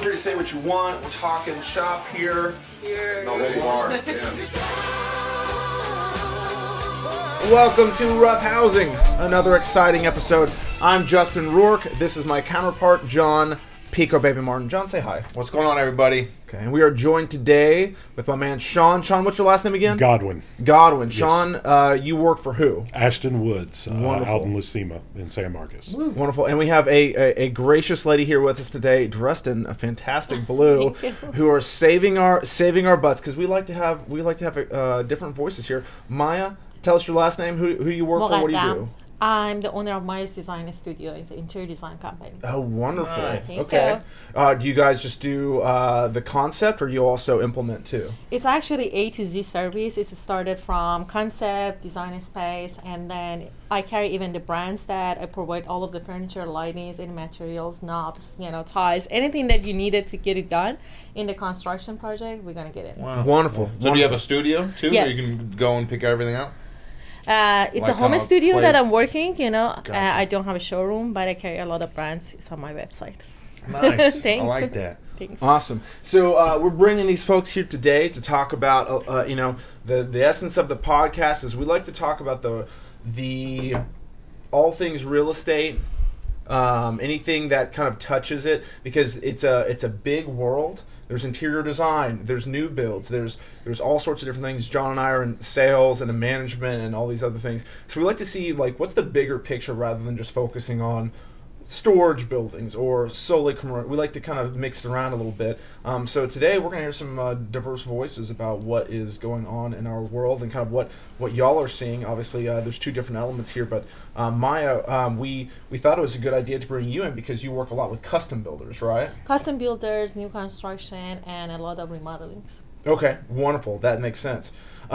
free to say what you want. We're talking shop here. Cheers. No, they are. Welcome to Rough Housing, another exciting episode. I'm Justin Rourke. This is my counterpart, John Pico Baby Martin. John, say hi. What's going on, everybody? Okay, and we are joined today with my man Sean. Sean, what's your last name again? Godwin. Godwin. Sean, you work for who? Ashton Woods, Wonderful. out in Lucima in San Marcos. Wonderful. And we have a gracious lady here with us today, dressed in a fantastic blue, who are saving our butts because we like to have different voices here. Maya, tell us your last name, who you work for, what do you do? I'm the owner of Maya's Design Studio. It's an interior design company. Oh, wonderful. Nice. Okay. Do you guys just do the concept, or you also implement too? It's actually A to Z service. It's started from concept, design space, and then I carry even the brands that I provide all of the furniture, lightings, and materials, knobs, ties, anything that you needed to get it done in the construction project, we're going to get it. Wow. Wonderful. So do you have a studio, too? Yes. Where you can go and pick everything out? It's Like a home a studio play- that I'm working, Gotcha. I don't have a showroom, but I carry a lot of brands. It's on my website. Nice. I Thanks. like that. Thanks. Awesome. So we're bringing these folks here today to talk about, the essence of the podcast is we like to talk about the all things real estate, anything that kind of touches it, because it's a big world. There's interior design, there's new builds, there's all sorts of different things. John and I are in sales and in management and all these other things. So we like to see what's the bigger picture rather than just focusing on storage buildings or solely commercial. We like to kind of mix it around a little bit. So today we're going to hear some diverse voices about what is going on in our world and kind of what y'all are seeing. Obviously, there's two different elements here, but Maya, we thought it was a good idea to bring you in because you work a lot with custom builders, right? Custom builders, new construction, and a lot of remodelings. Okay, wonderful. That makes sense.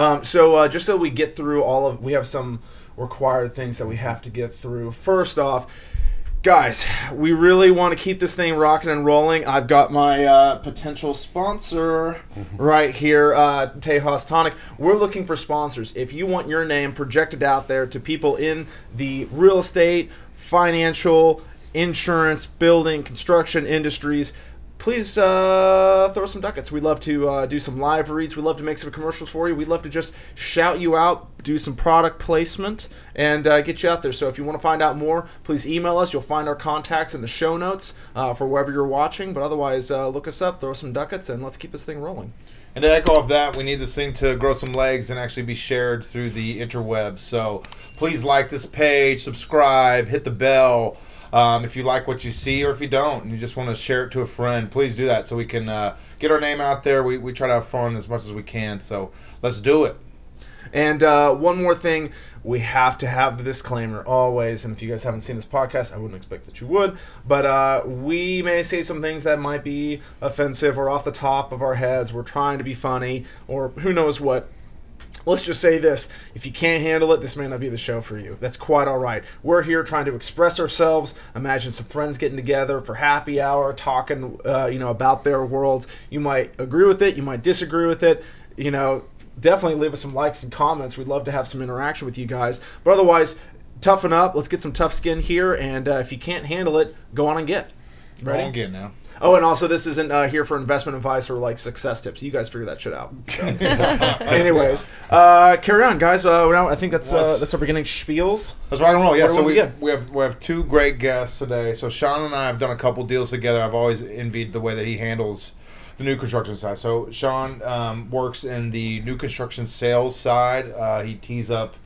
So just so we get through we have some required things that we have to get through. First off, guys, we really want to keep this thing rocking and rolling. I've got my potential sponsor right here, Tejas Tonic. We're looking for sponsors. If you want your name projected out there to people in the real estate, financial, insurance, building, construction industries, please throw some ducats. We'd love to do some live reads. We'd love to make some commercials for you. We'd love to just shout you out, do some product placement, and get you out there. So if you want to find out more, please email us. You'll find our contacts in the show notes for wherever you're watching. But otherwise, look us up, throw some ducats, and let's keep this thing rolling. And to echo off that, we need this thing to grow some legs and actually be shared through the interwebs. So please like this page, subscribe, hit the bell. If you like what you see, or if you don't and you just want to share it to a friend, please do that so we can get our name out there. We try to have fun as much as we can, so let's do it. And one more thing, we have to have the disclaimer always, and if you guys haven't seen this podcast, I wouldn't expect that you would, but we may say some things that might be offensive or off the top of our heads. We're trying to be funny, or who knows what. Let's just say this. If you can't handle it, this may not be the show for you. That's quite all right. We're here trying to express ourselves. Imagine some friends getting together for happy hour, talking about their worlds. You might agree with it. You might disagree with it. Definitely leave us some likes and comments. We'd love to have some interaction with you guys. But otherwise, toughen up. Let's get some tough skin here. And if you can't handle it, go on and get. Ready? Go on again now. Oh, and also this isn't here for investment advice or success tips. You guys figure that shit out. So. Anyways, carry on, guys. Now I think that's our beginning spiels. That's right on roll. Yeah, Where so will we get? we have two great guests today. So Sean and I have done a couple deals together. I've always envied the way that he handles the new construction side. So Sean works in the new construction sales side. He tees up,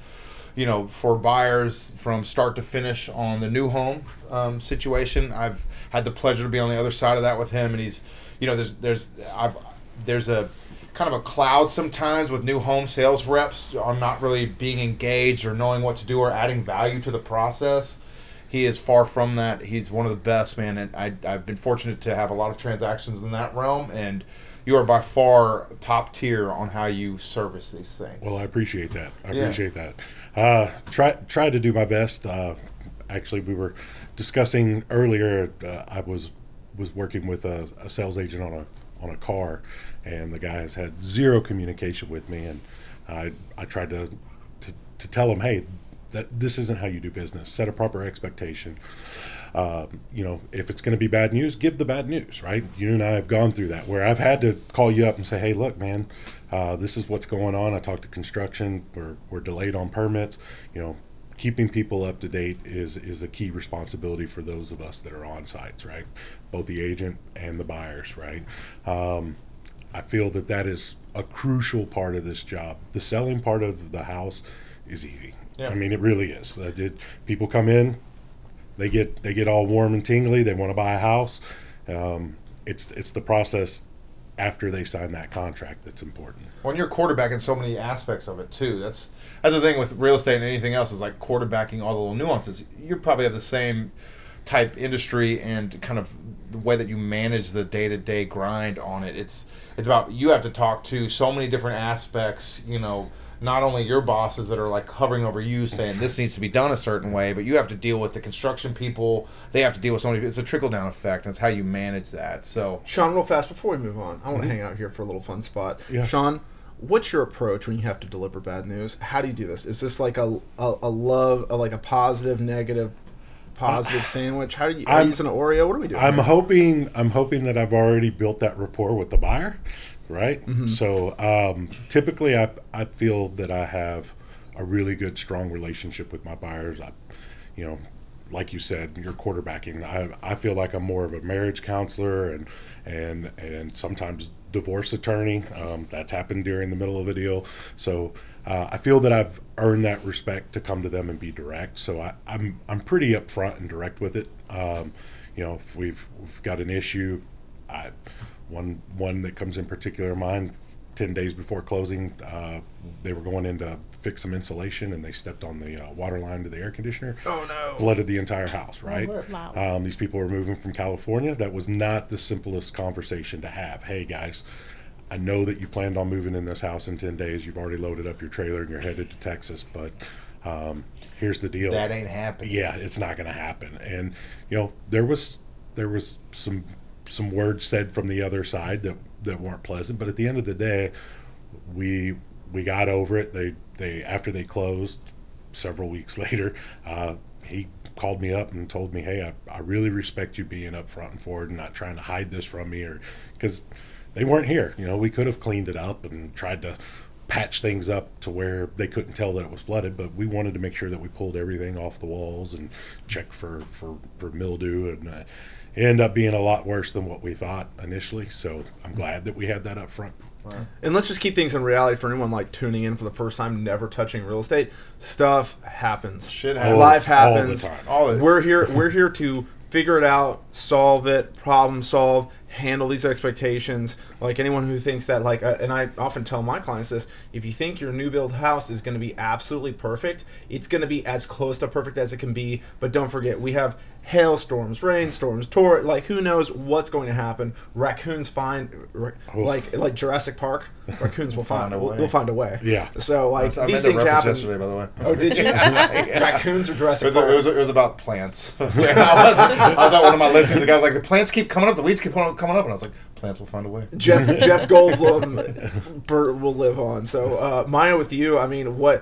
for buyers from start to finish on the new home situation. I've had the pleasure to be on the other side of that with him, and he's, there's a kind of a cloud sometimes with new home sales reps on not really being engaged or knowing what to do or adding value to the process. He is far from that. He's one of the best, man, and I've been fortunate to have a lot of transactions in that realm, and you are by far top tier on how you service these things. Well, I appreciate that. Appreciate that. Try to do my best. Actually, we were discussing earlier. I was working with a sales agent on a car, and the guy has had zero communication with me, and I tried to tell him, hey, that this isn't how you do business. Set a proper expectation. if it's going to be bad news, give the bad news, right? You and I have gone through that where I've had to call you up and say, hey, look, man, this is what's going on. I talked to construction. We're delayed on permits. Keeping people up to date is a key responsibility for those of us that are on sites, right? Both the agent and the buyers, right? I feel that is a crucial part of this job. The selling part of the house is easy. Yeah. I mean, it really is. People come in, they get all warm and tingly. They want to buy a house. It's the process after they sign that contract that's important. When you're quarterbacking so many aspects of it too, that's the thing with real estate and anything else is like quarterbacking all the little nuances. You probably have the same type industry and kind of the way that you manage the day-to-day grind on it. It's about you have to talk to so many different aspects, not only your bosses that are like hovering over you saying this needs to be done a certain way, but you have to deal with the construction people. They have to deal with so many people. It's a trickle-down effect, and it's how you manage that. So, Sean, real fast before we move on, I want to hang out here for a little fun spot. Yeah. Sean, what's your approach when you have to deliver bad news? How do you do this? Is this like a positive, negative, positive sandwich? How do you are you using an Oreo? What are we doing? I'm hoping that I've already built that rapport with the buyer, right? Mm-hmm. So typically I feel that I have a really good, strong relationship with my buyers. Like you said, you're quarterbacking. I feel like I'm more of a marriage counselor and sometimes divorce attorney. That's happened during the middle of a deal. So I feel that I've earned that respect to come to them and be direct. So I'm pretty upfront and direct with it. If we've got an issue, one that comes in particular mind, 10 days before closing, they were going in to fix some insulation and they stepped on the water line to the air conditioner. Oh no! Flooded the entire house, right? Wow. These people were moving from California. That was not the simplest conversation to have. Hey guys, I know that you planned on moving in this house in 10 days. You've already loaded up your trailer and you're headed to Texas, but here's the deal. that ain't happening. Yeah, it's not going to happen. And there was some words said from the other side that weren't pleasant, but at the end of the day, we got over it. They after they closed several weeks later, he called me up and told me, hey, I really respect you being upfront and forward and not trying to hide this from me, or because they weren't here. We could have cleaned it up and tried to patch things up to where they couldn't tell that it was flooded, but we wanted to make sure that we pulled everything off the walls and checked for mildew, and it ended up being a lot worse than what we thought initially. So I'm glad that we had that up front. And let's just keep things in reality for anyone like tuning in for the first time, never touching real estate. Stuff happens. Shit happens. Life happens. All the time. We're here to figure it out, solve it, problem solve, handle these expectations. Like anyone who thinks that, and I often tell my clients this, if you think your new build house is going to be absolutely perfect, it's going to be as close to perfect as it can be. But don't forget, we have hailstorms, rainstorms, who knows what's going to happen. Raccoons like Jurassic Park, raccoons will find a way. They'll find a way. Yeah. So I these made things the reference happen. yesterday, by the way. Oh, did you? Yeah. Raccoons or Jurassic It Park? was about plants. I was at one of my listings. The guy was like, the plants keep coming up, the weeds keep coming up, and I was like, plants will find a way. Jeff Goldblum will live on. So Maya, with you, I mean, what?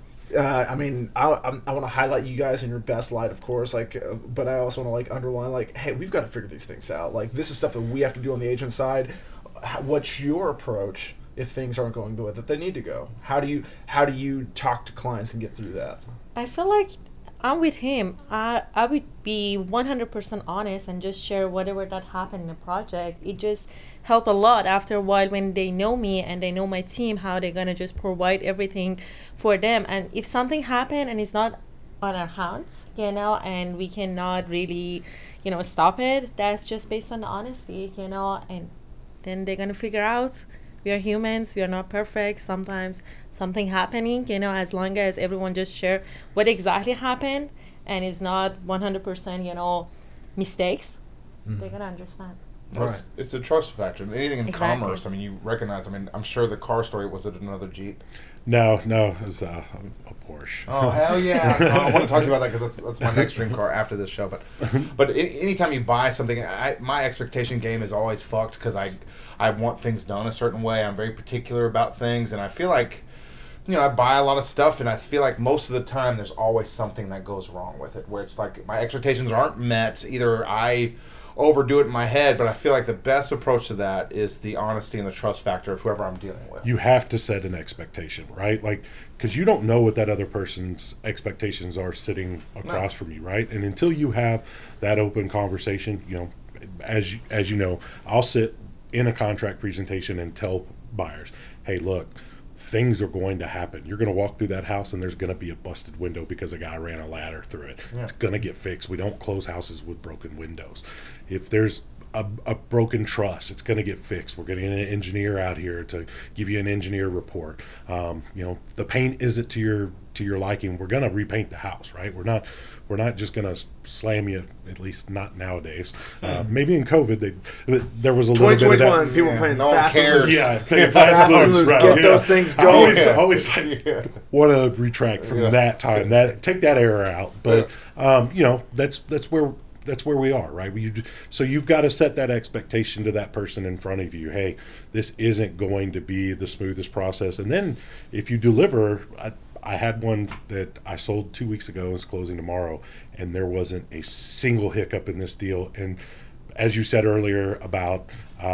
I want to highlight you guys in your best light, of course. But I also want to underline, hey, we've got to figure these things out. This is stuff that we have to do on the agent side. What's your approach if things aren't going the way that they need to go? How do you talk to clients and get through that? I feel like I'm with him. I would be 100% honest and just share whatever that happened in the project. It just helped a lot after a while when they know me and they know my team, how they're going to just provide everything for them. And if something happened and it's not on our hands, and we cannot really, stop it, that's just based on the honesty, and then they're going to figure out we are humans, we are not perfect. Sometimes something happening, as long as everyone just share what exactly happened and it's not 100%, mistakes, they're going to understand. Right. It's a trust factor. Anything in Exactly. commerce, you recognize, I'm sure the car story, was it another Jeep? No, it was a Porsche. Oh, hell yeah. I want to talk to you about that because that's my next dream car after this show. But anytime you buy something, my expectation game is always fucked because I want things done a certain way. I'm very particular about things, and I feel like I buy a lot of stuff, and I feel like most of the time there's always something that goes wrong with it, where it's like my expectations aren't met. Either I overdo it in my head, but I feel like the best approach to that is the honesty and the trust factor of whoever I'm dealing with. You have to set an expectation, right? Like, because you don't know what that other person's expectations are sitting across from you, right? And until you have that open conversation, as you know, I'll sit in a contract presentation and tell buyers, hey, look, things are going to happen. You're going to walk through that house and there's going to be a busted window because a guy ran a ladder through it. Yeah. It's going to get fixed. We don't close houses with broken windows. If there's a broken truss, it's going to get fixed. We're getting an engineer out here to give you an engineer report. The paint isn't to your liking. We're going to repaint the house, right? We're not just going to slam you, at least not nowadays. Maybe in COVID, there was a little bit of that. People playing no fast one cares. and loose. Yeah, fast and loose, right? Get those things going. Always want to retract from that time. Take that error out. But that's where we are, right? So you've got to set that expectation to that person in front of you. Hey, this isn't going to be the smoothest process. And then if you deliver, I had one that I sold 2 weeks ago, it's closing tomorrow, and there wasn't a single hiccup in this deal. And as you said earlier about,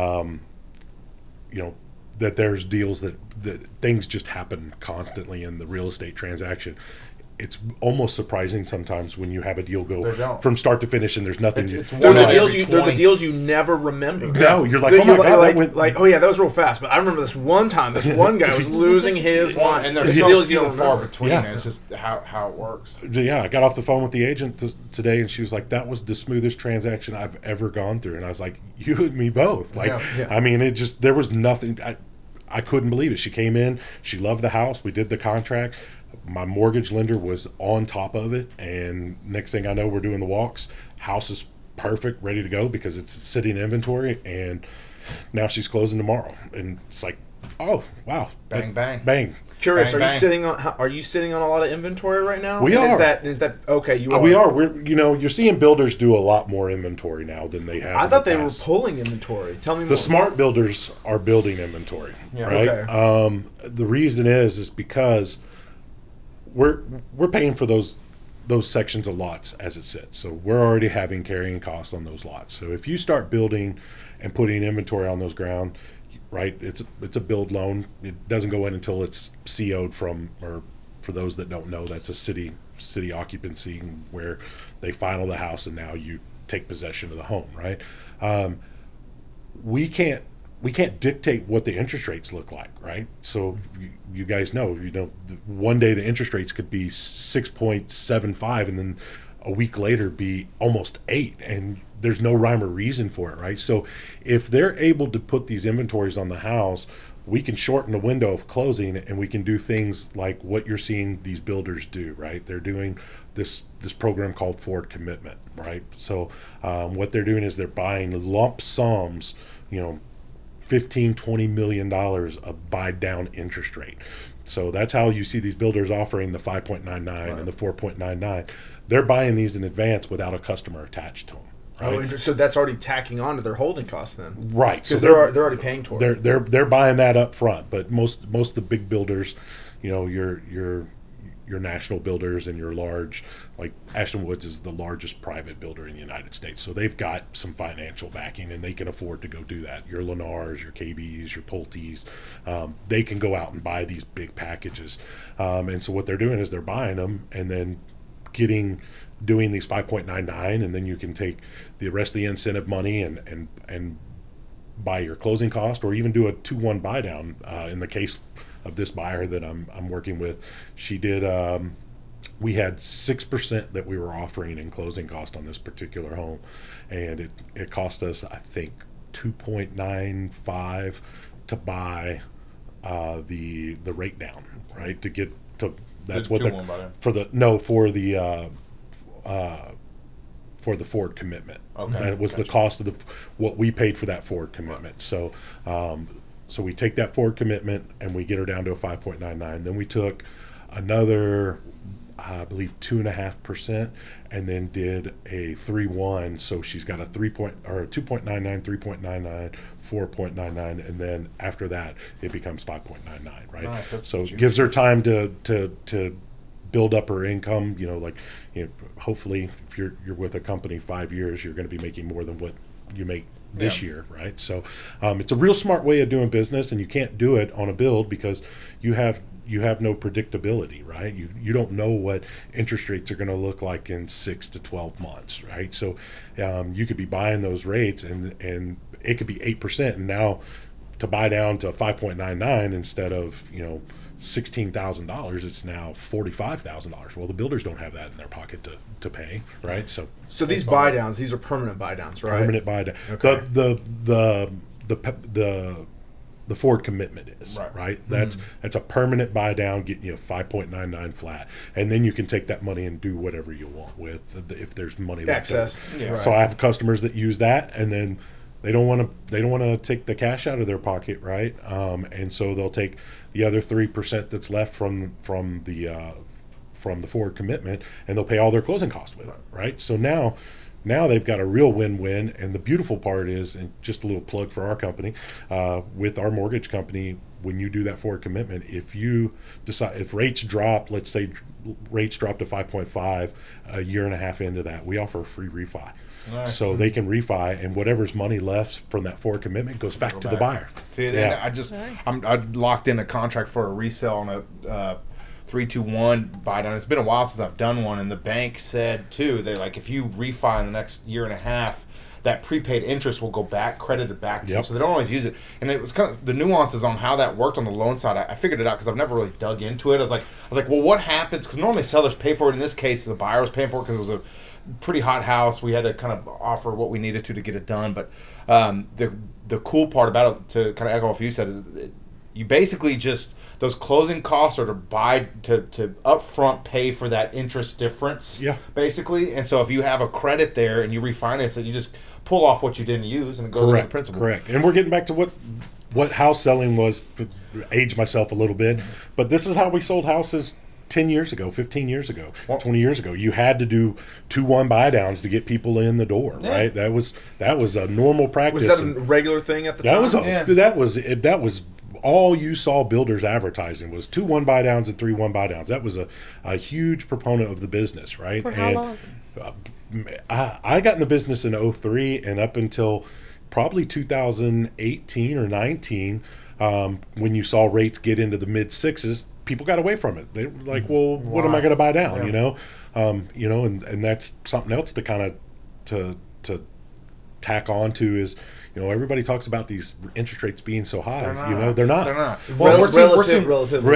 that there's deals that things just happen constantly in the real estate transaction. It's almost surprising sometimes when you have a deal go from start to finish and there's nothing. They're the deals you never remember. No, you're like, oh my God, that was real fast. But I remember this one time, this one guy was losing his mind. And there's so few and far between. Yeah. It's just how it works. Yeah, I got off the phone with the agent today, and she was like, that was the smoothest transaction I've ever gone through. And I was like, you and me both. I mean, there was nothing. I couldn't believe it. She came in, she loved the house, we did the contract. My mortgage lender was on top of it, and next thing I know, we're doing the walks. House is perfect, ready to go because it's sitting in inventory, and now she's closing tomorrow. And it's like, oh wow, bang. Curious, are you sitting on a lot of inventory right now? We are. Is that okay? You are. We are. You're seeing builders do a lot more inventory now than they have. I thought they were pulling inventory. Tell me more. The smart builders are building inventory, right? Okay. The reason is because we're paying for those sections of lots as it sits. So we're already having carrying costs on those lots. So if you start building and putting inventory on those ground, right, it's a build loan. It doesn't go in until it's CO'd or for those that don't know, that's a city occupancy where they final the house and now you take possession of the home, right? We can't dictate what the interest rates look like, right? So you guys know, one day the interest rates could be 6.75 and then a week later be almost 8, and there's no rhyme or reason for it, right? So if they're able to put these inventories on the house, we can shorten the window of closing, and we can do things like what you're seeing these builders do, right? They're doing this program called Forward Commitment, right? So what they're doing is they're buying lump sums, $15-20 million of buy down interest rate. So that's how you see these builders offering the 5.99 and the 4.99. They're buying these in advance without a customer attached to them. Right? So that's already tacking on to their holding costs then, right? Because they're already paying toward it. They're buying that up front. But most of the big builders, your national builders and your large, like Ashton Woods is the largest private builder in the United States. So they've got some financial backing and they can afford to go do that. Your Lennars, your KBs, your Pulte's, they can go out and buy these big packages. And so what they're doing is they're buying them and then doing these 5.99, and then you can take the rest of the incentive money and buy your closing cost, or even do a 2-1 buy down. In the case of this buyer that I'm working with, she did. We had 6% that we were offering in closing cost on this particular home, and it cost us, I think, 2.95 to buy the rate down, right? To get to that's what for the forward commitment. Okay, that was the cost of what we paid for that forward commitment. So so we take that forward commitment and we get her down to a 5.99. Then we took another I believe 2.5%, and then did a 3.1. So she's got a 2.99, 3.99, 4.99, and then after that it becomes 5.99. Right. Nice, so it gives her time to build up her income. Hopefully, if you're with a company 5 years, you're going to be making more than what you make this year, right? So it's a real smart way of doing business, and you can't do it on a build because you have no predictability, right? You don't know what interest rates are going to look like in 6 to 12 months, right? So you could be buying those rates, and it could be 8%, and now to buy down to 5.99 instead of $16,000, it's now $45,000. Well, the builders don't have that in their pocket to pay, right? So these buy downs, these are permanent buy downs, right? Permanent buy down. Okay. The forward commitment is right. Mm-hmm. That's a permanent buy down, getting you 5.99 flat, and then you can take that money and do whatever you want with if there's money left Excess. over. Yeah. Right. So I have customers that use that, and then they don't want to take the cash out of their pocket, right? And so they'll take the other 3% that's left from the forward commitment, and they'll pay all their closing costs with it, right? So now they've got a real win-win. And the beautiful part is, and just a little plug for our company, with our mortgage company, when you do that forward commitment, if rates drop, let's say rates drop to 5.5 a year and a half into that, we offer a free refi. Nice. So they can refi, and whatever's money left from that forward commitment goes back to the buyer. See, I locked in a contract for a resale on a 3-2-1 buy down. It's been a while since I've done one, and the bank said too, they like, if you refi in the next year and a half, that prepaid interest will go back, credited back to you. So they don't always use it. And it was kind of the nuances on how that worked on the loan side. I figured it out because I've never really dug into it. I was like, well, what happens? Because normally sellers pay for it. In this case, the buyer was paying for it because it was a pretty hot house. We had to kind of offer what we needed to get it done. But the cool part about it, to kind of echo what you said, is you basically just, those closing costs are to upfront pay for that interest difference, basically. And so if you have a credit there and you refinance it, you just pull off what you didn't use, and it goes into the principal. Correct. And we're getting back to what house selling was, to age myself a little bit, but this is how we sold houses 10 years ago, 15 years ago, 20 years ago. You had to do 2-1 buy downs to get people in the door, right? That was a normal practice. Was that a regular thing at the time? That was all you saw builders advertising was 2-1 buy downs and 3-1 buy downs. That was a huge proponent of the business, right? For how long? I got in the business in 2003, and up until probably 2018 or 19, when you saw rates get into the mid sixes, people got away from it. They were like, well, what am I going to buy down? And that's something else to kind of to tack on to is, everybody talks about these interest rates being so high. They're not. Well, we're seeing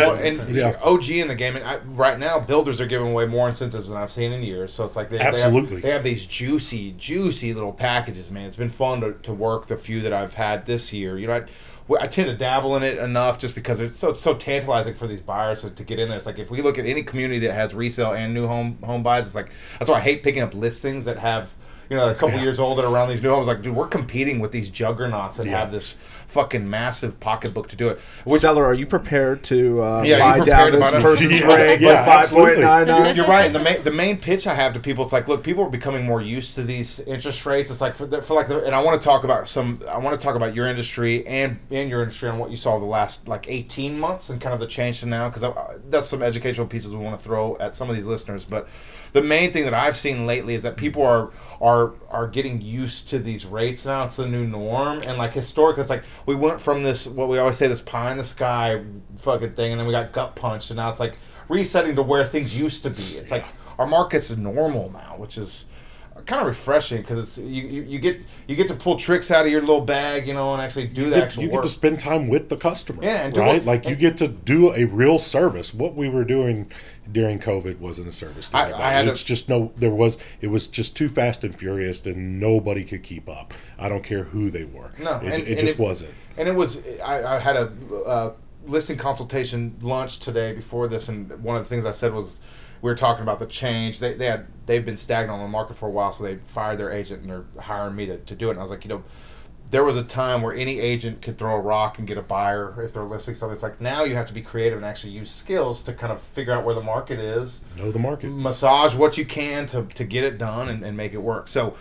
OG in the game, and right now builders are giving away more incentives than I've seen in years. So it's like they have these juicy little packages, man. It's been fun to work the few that I've had this year. I tend to dabble in it enough just because it's so tantalizing for these buyers to get in there. It's like, if we look at any community that has resale and new home buys, it's like, that's why I hate picking up listings that have, a couple years old that are around these new homes. Like, dude, we're competing with these juggernauts that have this fucking massive pocketbook to do it. Seller, are you prepared to buy prepared down to this buy person's rate by 5.99? You're right. The main pitch I have to people, it's like, look, people are becoming more used to these interest rates. It's like and I want to talk about your industry and your industry, and what you saw the last 18 months and kind of the change to now, because that's some educational pieces we want to throw at some of these listeners. But the main thing that I've seen lately is that people are getting used to these rates now. It's the new norm. And historically, it's like we went from this, what we always say, this pie in the sky fucking thing, and then we got gut punched, and now it's like resetting to where things used to be. It's like our market's normal now, which is kind of refreshing, because it's you get to pull tricks out of your little bag, and actually do the actual work. You get to spend time with the customer, and right? You get to do a real service. What we were doing during COVID wasn't a service to anybody. It was just too fast and furious, and nobody could keep up. I don't care who they were. No, it just wasn't. And it was. I had a listing consultation lunch today before this, and one of the things I said was, we were talking about the change. They've been stagnant on the market for a while, so they fired their agent and they're hiring me to do it. And I was like, there was a time where any agent could throw a rock and get a buyer if they're listing something. It's like now you have to be creative and actually use skills to kind of figure out where the market is. Know the market. Massage what you can to get it done and make it work. So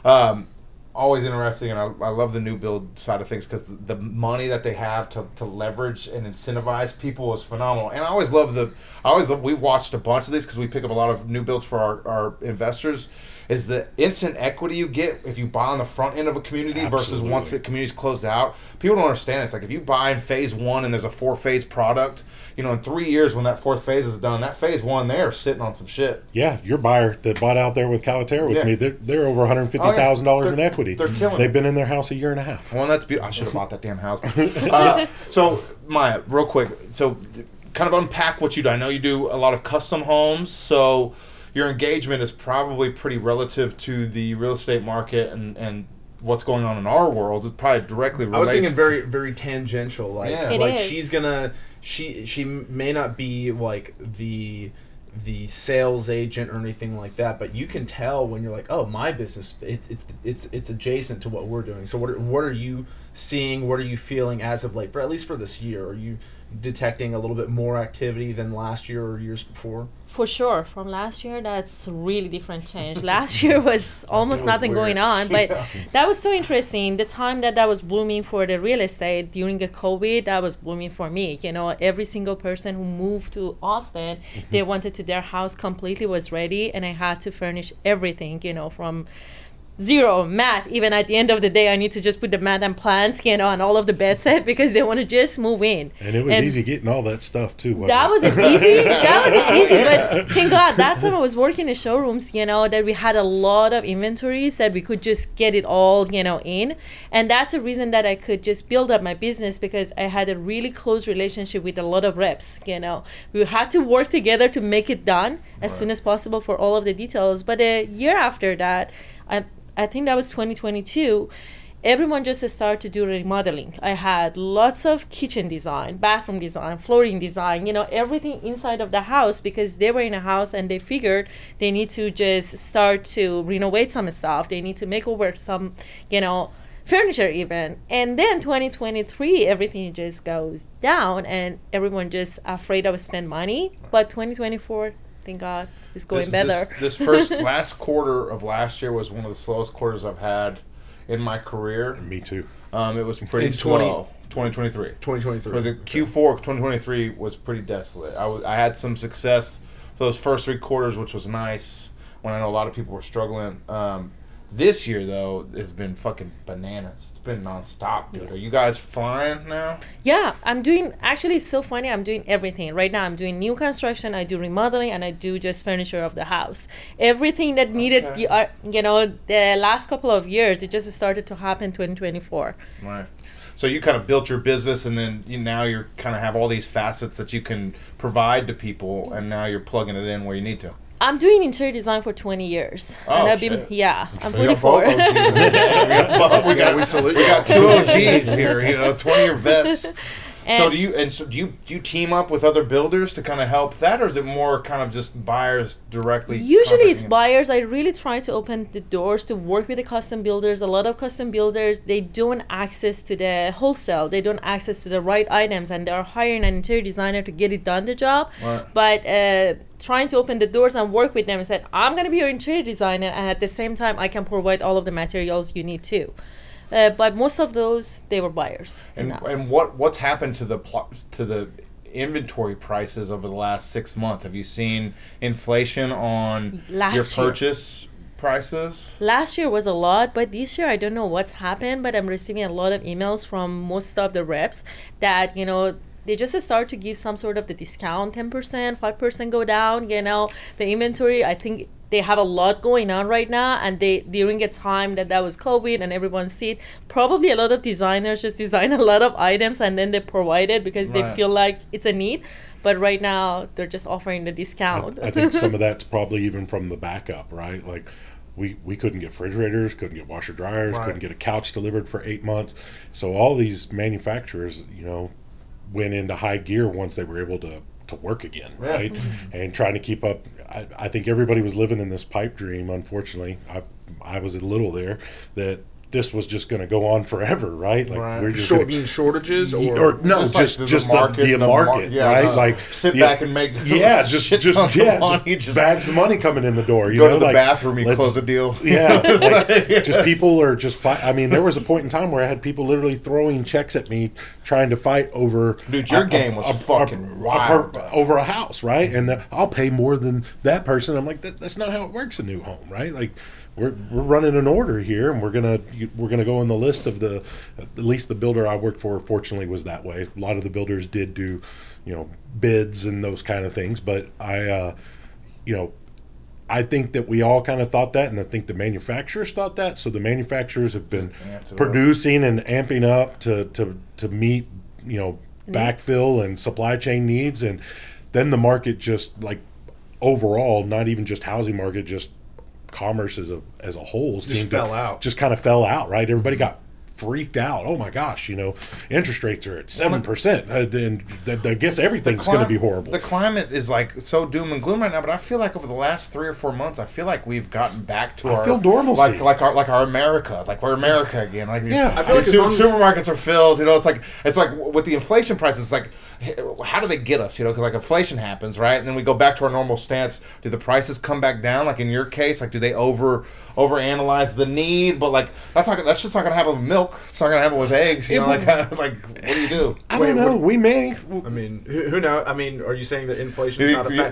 always interesting, and I love the new build side of things because the money that they have to leverage and incentivize people is phenomenal. And I always love we've watched a bunch of these because we pick up a lot of new builds for our investors, is the instant equity you get if you buy on the front end of a community versus Absolutely. once the community's closed out. People don't understand. It's like if you buy in phase 1 and there's a 4-phase product, in 3 years when that 4th phase is done, that phase 1 there is sitting on some shit. Yeah, your buyer that bought out there with Calaterra with Yeah. me, they're over $150,000 in equity. They're killing They've it. been in their house a year and a half. Well, that's beautiful. I should have bought that damn house. So, Maya, real quick. So, kind of unpack what you do. I know you do a lot of custom homes. So, your engagement is probably pretty relative to the real estate market and what's going on in our world. It probably directly relates. I was thinking very, very tangential. Like, Yeah. It like is. she's gonna, she may not be like the sales agent or anything like that, but you can tell when you're like, oh, my business, it's adjacent to what we're doing. So what are you seeing? What are you feeling as of late? For at least for this year, are you detecting a little bit more activity than last year or years before? For sure, from last year, that's a really different change. Last year was almost nothing going on, but that was so interesting. The time that was blooming for the real estate during the COVID, that was blooming for me. Every single person who moved to Austin, they wanted to their house completely was ready, and I had to furnish everything, from zero mat. Even at the end of the day, I need to just put the mat and plants, and all of the bed set because they want to just move in. And it was easy getting all that stuff too. Wasn't That it? wasn't easy. But thank God that time I was working in showrooms, that we had a lot of inventories that we could just get it all, in. And that's a reason that I could just build up my business because I had a really close relationship with a lot of reps, We had to work together to make it done as soon as possible for all of the details. But a year after that, I think that was 2022, everyone just started to do remodeling. I had lots of kitchen design, bathroom design, flooring design, everything inside of the house because they were in a house and they figured they need to just start to renovate some stuff. They need to make over some, furniture even. And then 2023, everything just goes down and everyone just afraid of spend money. But 2024, thank God, is going better. This last quarter of last year was one of the slowest quarters I've had in my career. Me too. It was pretty In slow. 2023. 2023. For the Q4 of 2023 was pretty desolate. I had some success for those first 3 quarters, which was nice when I know a lot of people were struggling. This year, though, has been fucking bananas. It's been nonstop, dude. Are you guys flying now? Yeah, actually it's so funny, I'm doing everything. Right now I'm doing new construction, I do remodeling, and I do just furniture of the house. Everything that needed, the last couple of years, it just started to happen 2024. Right. So you kind of built your business, and then now you're kind of have all these facets that you can provide to people, and now you're plugging it in where you need to. I'm doing interior design for 20 years. Oh, and I've shit. I'm We got both 44. OGs. we got 2 OGs here, 20-year vets. So do you team up with other builders to kind of help that, or is it more kind of just buyers directly? Usually it's contacting buyers. I really try to open the doors to work with the custom builders. A lot of custom builders, they don't access to the wholesale. They don't access to the right items, and they're hiring an interior designer to get it done the job. Right. But trying to open the doors and work with them and said, I'm going to be your interior designer, and at the same time, I can provide all of the materials you need too. But most of those, they were buyers. And what's happened to the inventory prices over the last 6 months? Have you seen inflation on your purchase prices? Last year was a lot, but this year I don't know what's happened, but I'm receiving a lot of emails from most of the reps that, they just start to give some sort of the discount, 10%, 5% go down, the inventory. I think they have a lot going on right now, and they during a time that was COVID and everyone see it, probably a lot of designers just design a lot of items and then they provide it because they feel like it's a need. But right now they're just offering the discount. I think some of that's probably even from the backup, right? Like we couldn't get refrigerators, couldn't get washer dryers, couldn't get a couch delivered for 8 months. So all these manufacturers, went into high gear once they were able to work again, right? And trying to keep up. I think everybody was living in this pipe dream, unfortunately. I was a little there, that this was just going to go on forever, right? Like Right. we're just gonna, Being shortages or no, Just like just the just market the and the market, yeah, right? Like sit back and make yeah, just shit tons of money, just bags of money coming in the door. You go know, to the like, bathroom, you let's- close the deal. Yeah, like, Yes. just people are just I mean, there was a point in time where I had people literally throwing checks at me, trying to fight over. Dude, your game was fucking wild. Over a house, right? And then I'll pay more than that person. I'm like, that's not how it works in new home, right? Like, we're running an order here, and we're gonna go on the list of the, at least the builder I worked for, fortunately, was that way. A lot of the builders did do, bids and those kind of things, but I think that we all kind of thought that, and I think the manufacturers thought that. So the manufacturers have been producing and amping up to meet, backfill and supply chain needs, and then the market just like overall, not even just housing market, just commerce as a whole Just fell out. just kind of fell out, right? Everybody got freaked out. Oh my gosh, interest rates are at 7%, and I guess everything's going to be horrible. The climate is like so doom and gloom right now, but I feel like over the last 3 or 4 months, I feel like we've gotten back to our normalcy, like our America, like we're America again. Like these, I feel like these as long as- supermarkets are filled. It's like with the inflation prices, it's like, how do they get us? Because like inflation happens, right, and then we go back to our normal stance. Do the prices come back down? Like in your case, like do they overanalyze the need? But like that's just not going to happen with milk. It's not going to happen with eggs. Like what do you do? I don't know. We may. I mean, who knows? I mean, are you saying that inflation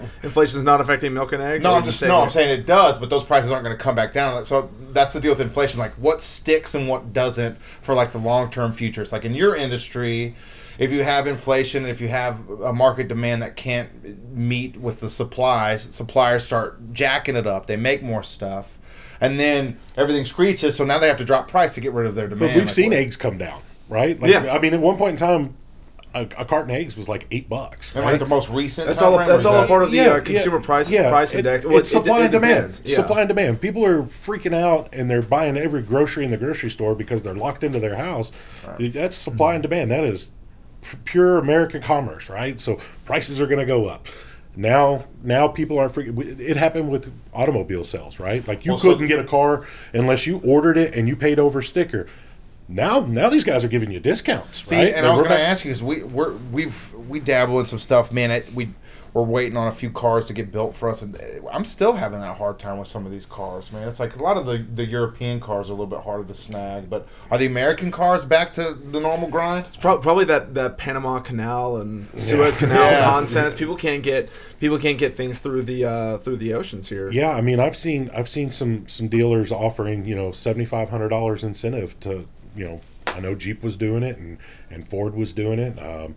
is not affecting milk and eggs? No, I'm saying it does, but those prices aren't going to come back down. So that's the deal with inflation. Like what sticks and what doesn't for like the long-term future. It's like in your industry, if you have inflation, if you have a market demand that can't meet with the suppliers start jacking it up. They make more stuff, and then everything screeches. So now they have to drop price to get rid of their demand. But we've seen eggs come down, right? Like, Yeah. I mean, at one point in time, a carton of eggs was like $8. And right? like the most recent. That's all. That's all a part of the Yeah, consumer price yeah. index. It's supply and demand. depends. Yeah. Supply and demand. People are freaking out, and they're buying every grocery in the grocery store because they're locked into their house. Right. That's supply and demand. That is pure American commerce, right? So prices are going to go up. Now people aren't freaking. It happened with automobile sales, right? Like you couldn't get a car unless you ordered it and you paid over sticker. Now these guys are giving you discounts, See, right? and I was going to ask you, because we dabble in some stuff, man. We're waiting on a few cars to get built for us, and I'm still having that hard time with some of these cars, man. It's like a lot of the European cars are a little bit harder to snag, but are the American cars back to the normal grind? It's probably that Panama Canal and Suez Canal nonsense. People can't get things through the oceans here. Yeah, I mean, I've seen some dealers offering $7,500 incentive to I know Jeep was doing it and Ford was doing it.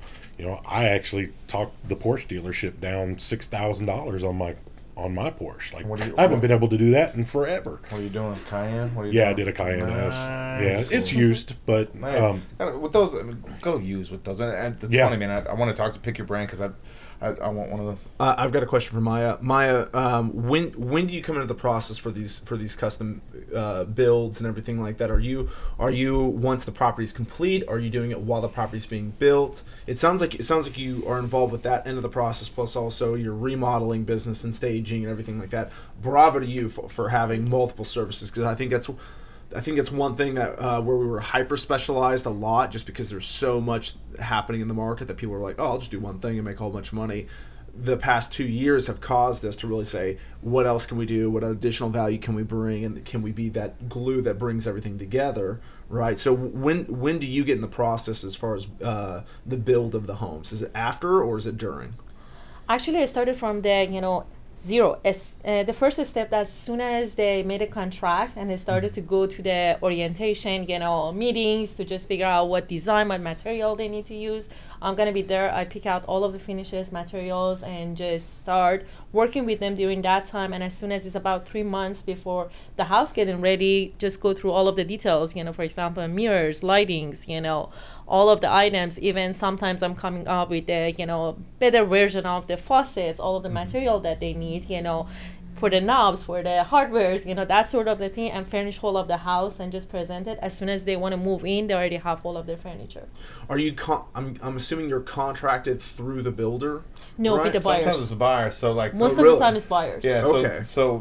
I actually talked the Porsche dealership down $6,000 on my Porsche. Like I haven't been able to do that in forever. What are you doing, Cayenne? What are you Yeah, doing? I did a Cayenne S. Nice. Yeah, it's used, but Man, with those, go use with those. And it's funny, man. I want to pick your brain because I want one of those. I've got a question for Maya. Maya, when do you come into the process for these custom builds and everything like that? Are you once the property's complete? Are you doing it while the property's being built? It sounds like you are involved with that end of the process, plus also your remodeling business and staging and everything like that. Bravo to you for having multiple services, because I think it's one thing that where we were hyper specialized a lot, just because there's so much happening in the market that people are like, oh, I'll just do one thing and make a whole bunch of money. The past 2 years have caused us to really say, what else can we do? What additional value can we bring? And can we be that glue that brings everything together, right? So when do you get in the process as far as the build of the homes? Is it after or is it during? Actually, I started from the zero. The first step, as soon as they made a contract and they started to go to the orientation, meetings to just figure out what design, what material they need to use. I'm going to be there. I pick out all of the finishes, materials, and just start working with them during that time. And as soon as it's about 3 months before the house getting ready, just go through all of the details, for example, mirrors, lightings, all of the items. Even sometimes I'm coming up with the, better version of the faucets, all of the material that they need, for the knobs, for the hardwares, that sort of the thing, and furnish whole of the house and just present it. As soon as they want to move in, they already have all of their furniture. Are you? I'm assuming you're contracted through the builder. No, right? with the buyers. Sometimes it's the buyer. So like Most of really? the time it's buyers. yeah. So Okay. so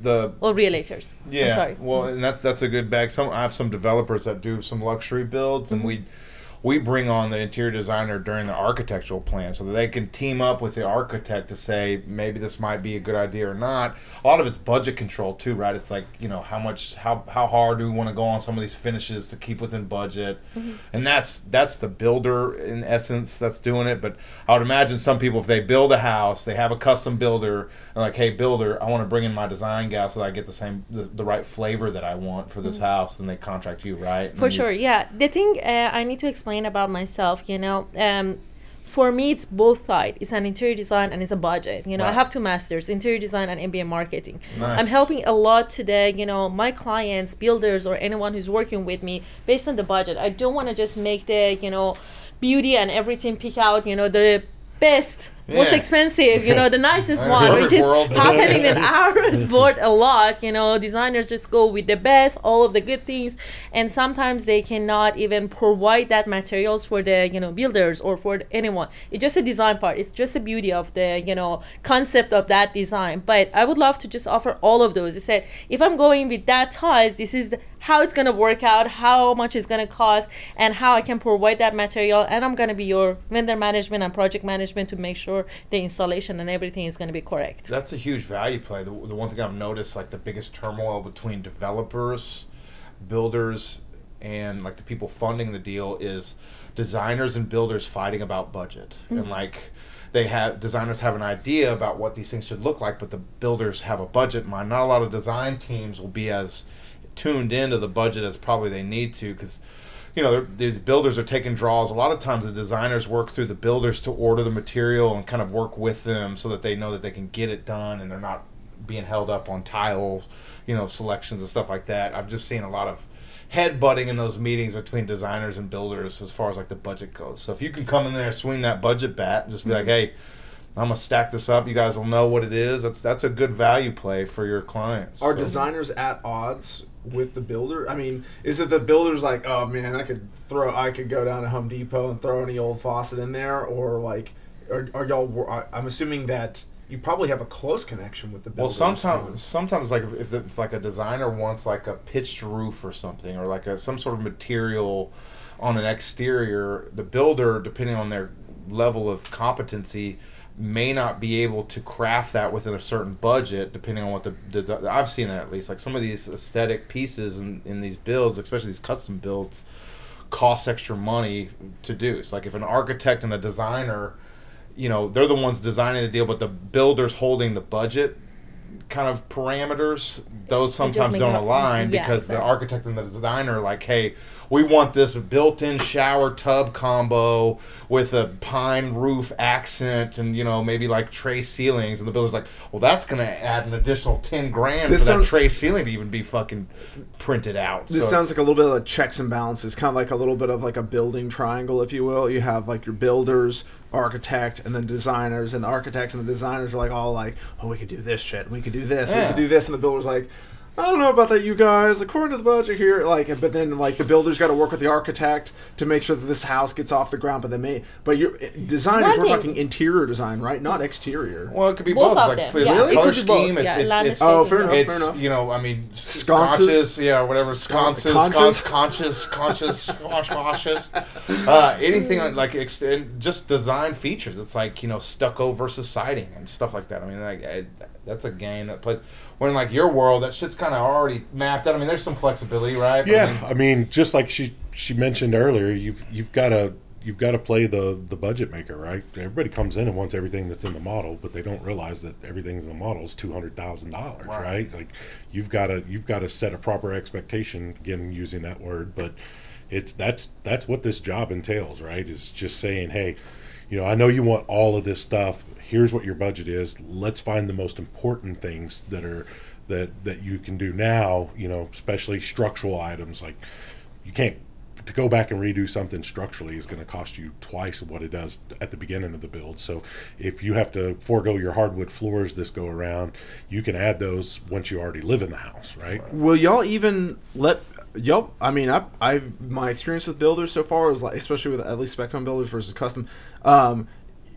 Or realtors. Yeah, I'm sorry. well, and that's a good bag. I have some developers that do some luxury builds, and we bring on the interior designer during the architectural plan so that they can team up with the architect to say maybe this might be a good idea or not. A lot of it's budget control too, right? It's like, how hard do we want to go on some of these finishes to keep within budget? And that's the builder in essence that's doing it. But I would imagine some people, if they build a house, they have a custom builder, and like, hey, builder, I want to bring in my design gal so that I get the right flavor that I want for this house, then they contract you, right? And For sure, yeah. The thing I need to explain about myself, for me it's both sides. It's an interior design and it's a budget. I have 2 masters, interior design and MBA marketing. Nice. I'm helping a lot today, my clients, builders, or anyone who's working with me based on the budget. I don't want to just make the beauty and everything pick out the best, most expensive, the nicest one, which is happening in our board a lot. Designers just go with the best, all of the good things, and sometimes they cannot even provide that materials for the builders or for anyone. It's just a design part. It's just the beauty of the concept of that design. But I would love to just offer all of those. I said, if I'm going with that ties, this is how it's going to work out, how much it's going to cost, and how I can provide that material. And I'm going to be your vendor management and project management to make sure the installation and everything is going to be correct. That's a huge value play. The one thing I've noticed, like the biggest turmoil between developers, builders, and like the people funding the deal is designers and builders fighting about budget. And like designers have an idea about what these things should look like, but the builders have a budget in mind. Not a lot of design teams will be as tuned into the budget as probably they need to, because these builders are taking draws. A lot of times the designers work through the builders to order the material and kind of work with them so that they know that they can get it done and they're not being held up on tile, selections and stuff like that. I've just seen a lot of headbutting in those meetings between designers and builders as far as like the budget goes. So if you can come in there, swing that budget bat, and just be like, hey, I'm gonna stack this up. You guys will know what it is. That's a good value play for your clients. Are designers at odds with the builder? I mean, is it the builder's like, oh man, I could go down to Home Depot and throw any old faucet in there, or like, are y'all? I'm assuming that you probably have a close connection with the builder. Well, sometimes like if like a designer wants like a pitched roof or something, or like some sort of material on an exterior, the builder, depending on their level of competency, may not be able to craft that within a certain budget, depending on what I've seen that, at least. Like some of these aesthetic pieces in these builds, especially these custom builds, cost extra money to do. It's like if an architect and a designer, they're the ones designing the deal, but the builder's holding the budget kind of parameters, those sometimes don't align, because the architect and the designer are like, hey, we want this built-in shower tub combo with a pine roof accent and maybe like tray ceilings, and the builder's like, well, that's gonna add an additional $10,000 for that tray ceiling to even be fucking printed out. This sounds like a little bit of checks and balances, kind of like a little bit of like a building triangle, if you will. You have like your builders, architect, and then designers, and the architects and the designers are like all like, oh, we could do this shit, we could do this, we could do this, and the builder's like, I don't know about that, you guys. According to the budget here, but then the builder's got to work with the architect to make sure that this house gets off the ground. But your designers, we're talking interior design, right? Not exterior. Well, it could be both. It's like color scheme. It's fair enough. I mean, sconces, whatever. Sconces, conscious. Anything like just design features. It's like stucco versus siding and stuff like that. I mean, that's a game that plays. When like your world, that shit's kind of already mapped out. I mean, there's some flexibility, right? Yeah, I mean, just like she mentioned earlier, you've got to play the budget maker, right? Everybody comes in and wants everything that's in the model, but they don't realize that everything in the model is $200,000, right? Like you've got to set a proper expectation. Again, using that word, but that's what this job entails, right? Is just saying, hey, I know you want all of this stuff. Here's what your budget is. Let's find the most important things that you can do now, especially structural items. Like you can't, to go back and redo something structurally is going to cost you twice what it does at the beginning of the build. So if you have to forego your hardwood floors this go around, you can add those once you already live in the house, right? Will y'all even let I mean, my experience with builders so far is like, especially with at least spec home builders versus custom,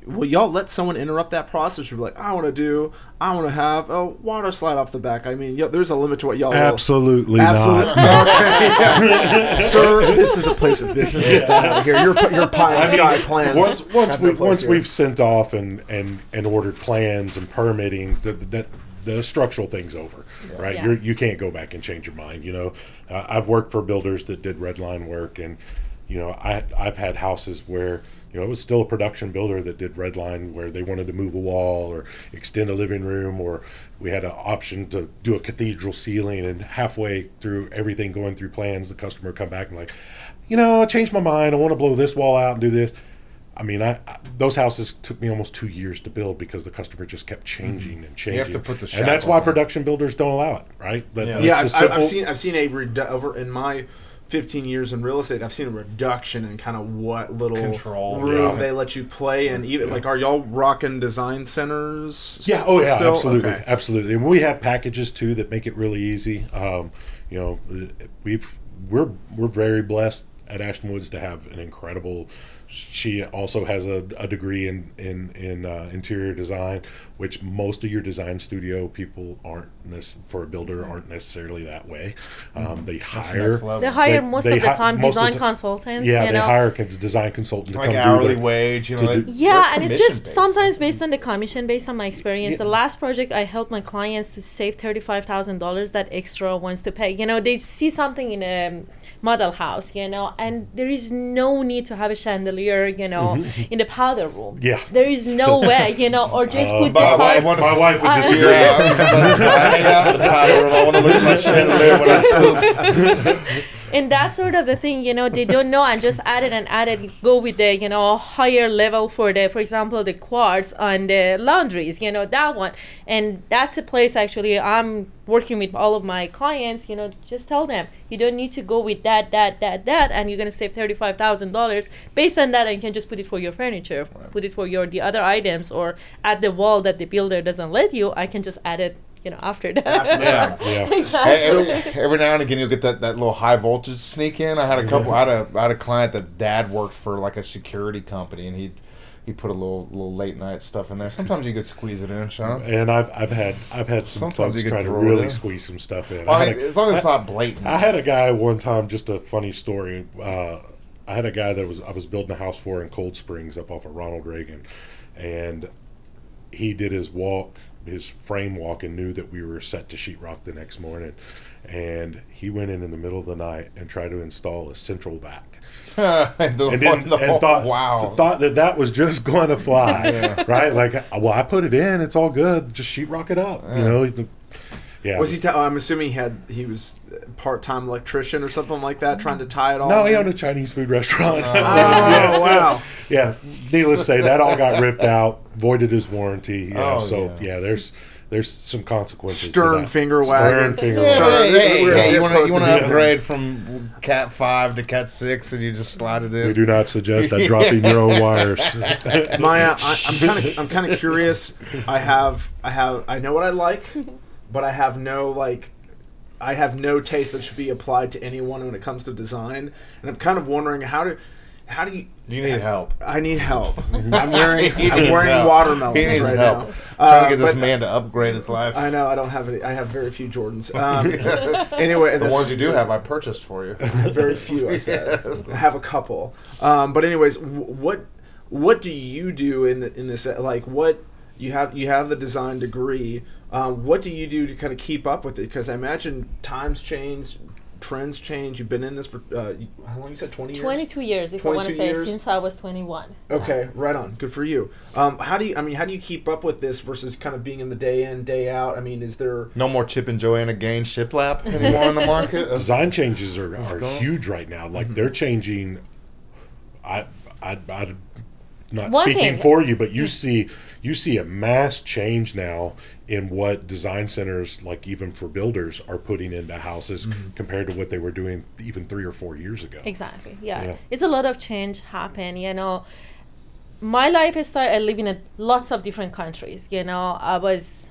will y'all let someone interrupt that process? You're like, I want to have a water slide off the back. I mean, there's a limit to what y'all Absolutely Absolutely not. Okay. Sir, this is a place of business. Get that out of here. Your pie and sky plans. Once we've sent off and ordered plans and permitting, the structural thing's over, right? Yeah. You can't go back and change your mind. I've worked for builders that did red line work, and I've had houses where it was still a production builder that did red line where they wanted to move a wall or extend a living room, or we had an option to do a cathedral ceiling, and halfway through everything going through plans, the customer come back and like, I changed my mind. I want to blow this wall out and do this. I mean, those houses took me almost 2 years to build because the customer just kept changing and changing. You have to put the and that's why shackles on. production builders don't allow it, right? I've seen over in my 15 years in real estate. I've seen a reduction in kind of what little control room they let you play in. Even like, are y'all rocking design centers? Yeah. Oh, yeah. Still? Absolutely, Okay. absolutely. And we have packages too that make it really easy. We're very blessed at Ashton Woods to have an incredible. She also has a degree in interior design, which most of your design studio people aren't necessarily that way. They hire most of the time design consultants. Yeah, they hire a design consultant to like come hourly do wage. And it's just sometimes based on the commission, based on my experience. Yeah. The last project I helped my clients to save $35,000 that extra wants to pay. They see something in a model house, and there is no need to have a chandelier, in the powder room. Yeah. There is no way, or just put the my tiles. wife would disagree. I hang out in the powder room. I want to look at my chandelier when I poop. And that's sort of the thing, they don't know, and just add it, go with the, higher level for example, the quartz on the laundries, that one. And that's a place actually I'm working with all of my clients, just tell them, you don't need to go with that, and you're going to save $35,000 based on that, and you can just put it for your furniture, put it for the other items, or at the wall that the builder doesn't let you, I can just add it after that. Yeah. Exactly. Every now and again, you'll get that little high voltage sneak in. I had a couple. I had a client that dad worked for like a security company, and he put a little late night stuff in there. Sometimes you could squeeze it in, Sean. And I've had some Sometimes folks you try can to throw it really in. squeeze some stuff in. Well, as long as it's not blatant. I had a guy one time, just a funny story. I had a guy that I was building a house for in Cold Springs up off of Ronald Reagan, and he did his frame walk, and knew that we were set to sheetrock the next morning, and he went in the middle of the night and tried to install a central vac. and thought that was just going to fly, right? Like, well, I put it in, it's all good, just sheetrock it up, Yeah. Was he? I'm assuming he was part-time electrician or something like that, trying to tie it all. No, in? he owned a Chinese food restaurant. Wow. Yeah. Needless to say, that all got ripped out, voided his warranty. There's some consequences. Stern finger wagging. Hey, you want to upgrade from Cat 5 to Cat 6, and you just slide it in. We do not suggest that dropping your own wires. Maya, I'm kind of curious. I know what I like, but I have no taste that should be applied to anyone when it comes to design, and I'm kind of wondering how do you? You need help. I need help. I'm wearing watermelons He needs right help. now. Trying to get this man to upgrade his life. I know I don't have any. I have very few Jordans. Anyway, the ones you do have, I purchased for you. Very few. I said I have a couple. But anyways, what do you do in this? Like, what you have the design degree. What do you do to kind of keep up with it? Because I imagine times change, trends change. You've been in this for how long? You said 20 years. 22 years, if I want to say, since I was 21. Okay, right on. Good for you. How do you keep up with this versus kind of being in the day in, day out? I mean, is there no more Chip and Joanna Gaines shiplap anymore in the market? Design changes are huge right now. Like they're changing. I'm not speaking for you, but you see a mass change now in what design centers, like even for builders, are putting into houses compared to what they were doing even 3 or 4 years ago. Exactly. Yeah. It's a lot of change happen. My lifestyle, I live in lots of different countries. I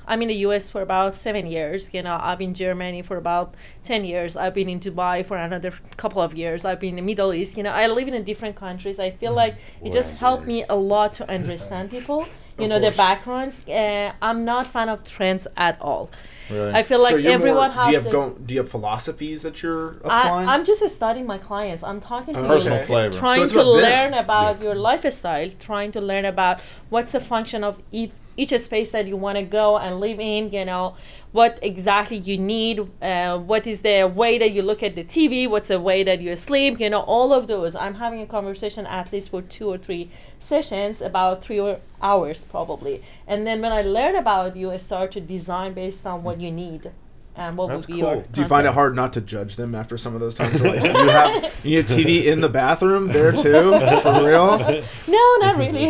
I'm in the U.S. for about 7 years. I've been in Germany for about 10 years. I've been in Dubai for another couple of years. I've been in the Middle East. I live in different countries. I feel like it just helped me a lot to understand people. Their backgrounds. I'm not a fan of trends at all. Really? I feel like So you're everyone more, has. do you have philosophies that you're applying? I'm just studying my clients. I'm talking to Personal you, flavor. trying it's to about them. learn about your lifestyle, trying to learn about what's the function of each space that you want to go and live in. What exactly you need. What is the way that you look at the TV? What's the way that you sleep? All of those. I'm having a conversation at least for 2 or 3 sessions, about 3 hours probably. And then when I learn about you, I start to design based on what you need and what That's would be cool. your Do Do you find it concept. hard not to judge them after some of those times? Like, you need a TV in the bathroom there too, for real? No, not really.